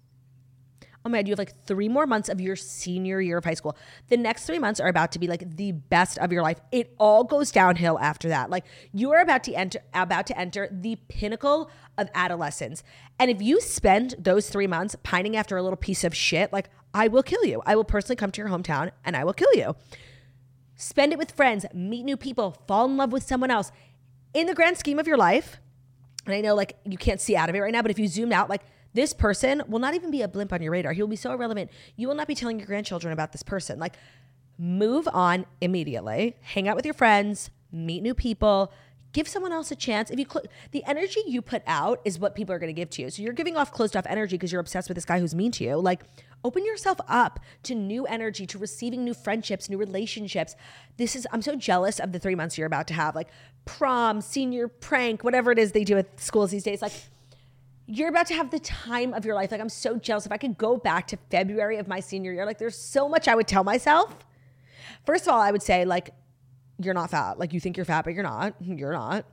Speaker 5: Oh my God, you have like 3 more months of your senior year of high school. The next 3 months are about to be like the best of your life. It all goes downhill after that. Like you are about to enter the pinnacle of adolescence. And if you spend those 3 months pining after a little piece of shit, like I will kill you. I will personally come to your hometown and I will kill you. Spend it with friends, meet new people, fall in love with someone else. In the grand scheme of your life, and I know like you can't see out of it right now, but if you zoomed out, like this person will not even be a blimp on your radar. He will be so irrelevant. You will not be telling your grandchildren about this person. Like, move on immediately. Hang out with your friends. Meet new people. Give someone else a chance. If you the energy you put out is what people are going to give to you. So you're giving off closed off energy because you're obsessed with this guy who's mean to you. Like, open yourself up to new energy, to receiving new friendships, new relationships. I'm so jealous of the 3 months you're about to have. Like, prom, senior prank, whatever it is they do at schools these days. Like, you're about to have the time of your life. Like, I'm so jealous. If I could go back to February of my senior year, like, there's so much I would tell myself. First of all, I would say, like, you're not fat. Like, you think you're fat, but you're not. You're not.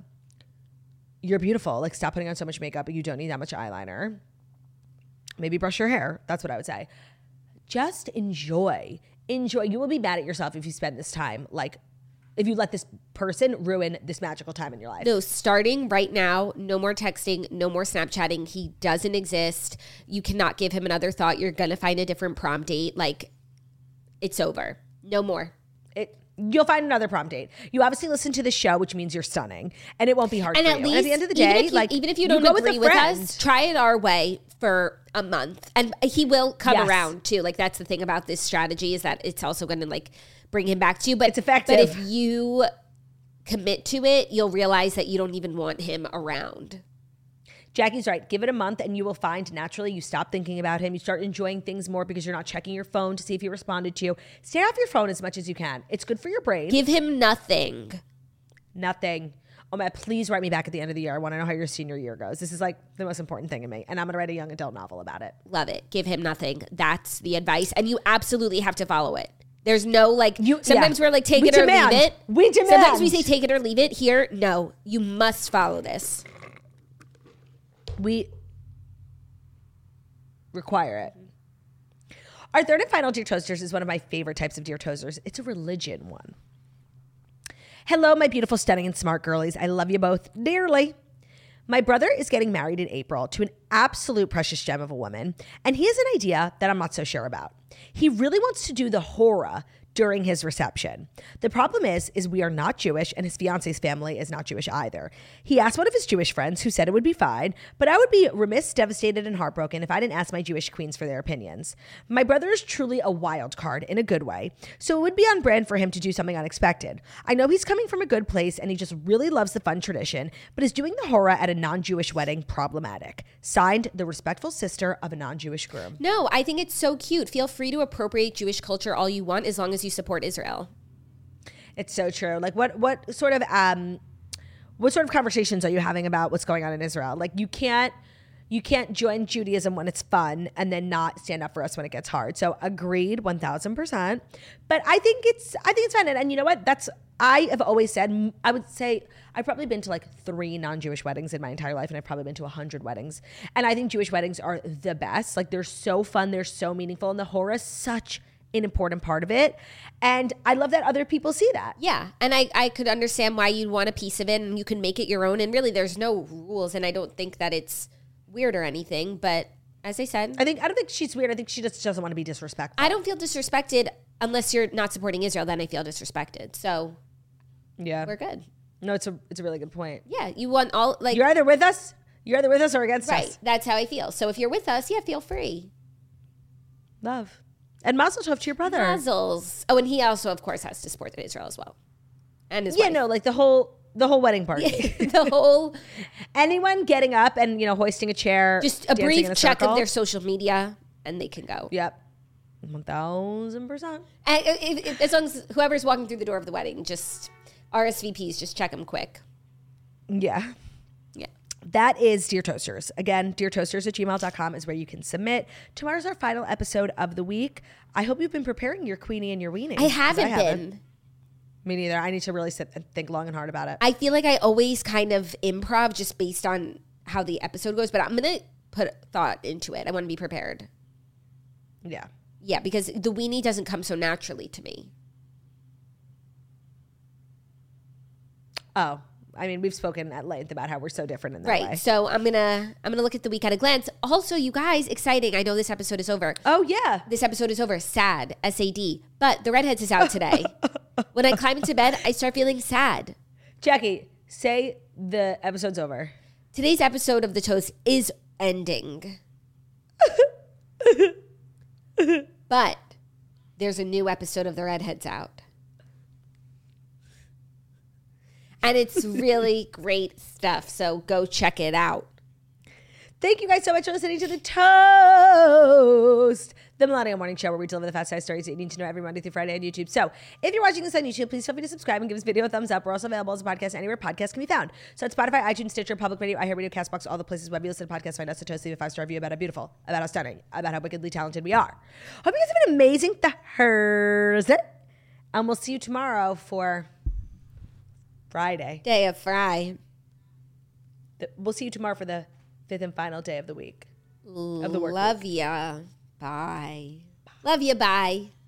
Speaker 5: You're beautiful. Like, stop putting on so much makeup, but you don't need that much eyeliner. Maybe brush your hair. That's what I would say. Just enjoy. Enjoy. You will be mad at yourself if you spend this time, like, if you let this person ruin this magical time in your life.
Speaker 4: No, starting right now, no more texting, no more Snapchatting. He doesn't exist. You cannot give him another thought. You're going to find a different prom date. Like, it's over. No more.
Speaker 5: You'll find another prom date. You obviously listen to the show, which means you're stunning, and it won't be hard
Speaker 4: and
Speaker 5: for
Speaker 4: at
Speaker 5: you.
Speaker 4: Least,
Speaker 5: and at the end of the day,
Speaker 4: even if you don't agree with us, try it our way for a month. And he will come around too. Like, that's the thing about this strategy is that it's also going to like bring him back to you. But
Speaker 5: it's effective.
Speaker 4: But if you commit to it, you'll realize that you don't even want him around.
Speaker 5: Jackie's right. Give it a month and you will find naturally you stop thinking about him. You start enjoying things more because you're not checking your phone to see if he responded to you. Stay off your phone as much as you can. It's good for your brain.
Speaker 4: Give him nothing.
Speaker 5: Nothing. Oh my, please write me back at the end of the year. I want to know how your senior year goes. This is like the most important thing in me. And I'm going to write a young adult novel about it.
Speaker 4: Love it. Give him nothing. That's the advice. And you absolutely have to follow it. There's no like, sometimes we're like, take it or leave it.
Speaker 5: We demand.
Speaker 4: Sometimes we say take it or leave it. Here, no. You must follow this.
Speaker 5: We require it. Our third and final Dear Toasters is one of my favorite types of Dear Toasters. It's a religion one. Hello, my beautiful, stunning, and smart girlies. I love you both dearly. My brother is getting married in April to an absolute precious gem of a woman, and he has an idea that I'm not so sure about. He really wants to do the hora during his reception. The problem is we are not Jewish, and his fiance's family is not Jewish either. He asked one of his Jewish friends who said it would be fine, but I would be remiss, devastated, and heartbroken if I didn't ask my Jewish queens for their opinions. My brother is truly a wild card in a good way, so it would be on brand for him to do something unexpected. I know he's coming from a good place, and he just really loves the fun tradition, but is doing the hora at a non-Jewish wedding problematic? Signed, the respectful sister of a non-Jewish groom.
Speaker 4: No, I think it's so cute. Feel free to appropriate Jewish culture all you want as long as you support Israel.
Speaker 5: It's so true. Like what sort of conversations are you having about what's going on in Israel? Like you can't join Judaism when it's fun and then not stand up for us when it gets hard. So agreed 1000%. But I think it's fun. And you know what? I have always said, I would say I've probably been to like 3 non-Jewish weddings in my entire life, and I've probably been to 100 weddings. And I think Jewish weddings are the best. Like they're so fun, they're so meaningful, and the hora is such an important part of it. And I love that other people see that.
Speaker 4: Yeah. And I could understand why you'd want a piece of it and you can make it your own. And really there's no rules. And I don't think that it's weird or anything. But as I said,
Speaker 5: I don't think she's weird. I think she just doesn't want to be disrespectful.
Speaker 4: I don't feel disrespected unless you're not supporting Israel. Then I feel disrespected. So
Speaker 5: yeah,
Speaker 4: we're good.
Speaker 5: No, it's a really good point.
Speaker 4: Yeah. You want all like,
Speaker 5: you're either with us. You're either with us or against
Speaker 4: Right.
Speaker 5: us.
Speaker 4: That's how I feel. So if you're with us, yeah, feel free.
Speaker 5: Love. And Mazel Tov to your brother.
Speaker 4: Mazels. Oh, and he also, of course, has to support Israel as well. And his
Speaker 5: Yeah,
Speaker 4: wife.
Speaker 5: no, like the whole wedding party.
Speaker 4: The whole,
Speaker 5: Anyone getting up and, hoisting a chair.
Speaker 4: just a
Speaker 5: dancing
Speaker 4: brief
Speaker 5: in
Speaker 4: check
Speaker 5: circle.
Speaker 4: of their social media, and they can go.
Speaker 5: Yep. 1,000%.
Speaker 4: And as long as whoever's walking through the door of the wedding, just RSVPs, just check them quick.
Speaker 5: Yeah.
Speaker 4: Yeah.
Speaker 5: That is Dear Toasters. Again, deartoasters@gmail.com is where you can submit. Tomorrow's our final episode of the week. I hope you've been preparing your Queenie and your Weenie.
Speaker 4: I haven't been.
Speaker 5: Me neither. I need to really sit and think long and hard about it.
Speaker 4: I feel like I always kind of improv just based on how the episode goes, but I'm going to put thought into it. I want to be prepared.
Speaker 5: Yeah.
Speaker 4: Yeah, because the weenie doesn't come so naturally to me.
Speaker 5: Oh, I mean, we've spoken at length about how we're so different in that
Speaker 4: Right.
Speaker 5: way.
Speaker 4: So I'm gonna look at the week at a glance. Also, you guys, exciting. I know this episode is over.
Speaker 5: Oh, yeah.
Speaker 4: This episode is over. Sad. SAD. But The Redheads is out today. When I climb into bed, I start feeling sad.
Speaker 5: Jackie, say the episode's over.
Speaker 4: Today's episode of The Toast is ending. But there's a new episode of The Redheads out. And it's really great stuff. So go check it out.
Speaker 5: Thank you guys so much for listening to The Toast, the Millennial Morning Show, where we deliver the fast-sized stories that you need to know every Monday through Friday on YouTube. So if you're watching this on YouTube, please feel free to subscribe and give this video a thumbs up. We're also available as a podcast anywhere podcasts can be found. So at Spotify, iTunes, Stitcher, Public Radio, iHeartRadio, CastBox, all the places where you listen to podcasts. Find us at Toast, leave a 5-star review about how beautiful, about how stunning, about how wickedly talented we are. Hope you guys have an amazing Thursday. And we'll see you tomorrow for Friday.
Speaker 4: Day of Fry.
Speaker 5: We'll see you tomorrow for the 5th and final day of the week. Of the work
Speaker 4: Love ya. Bye. Love ya. Bye.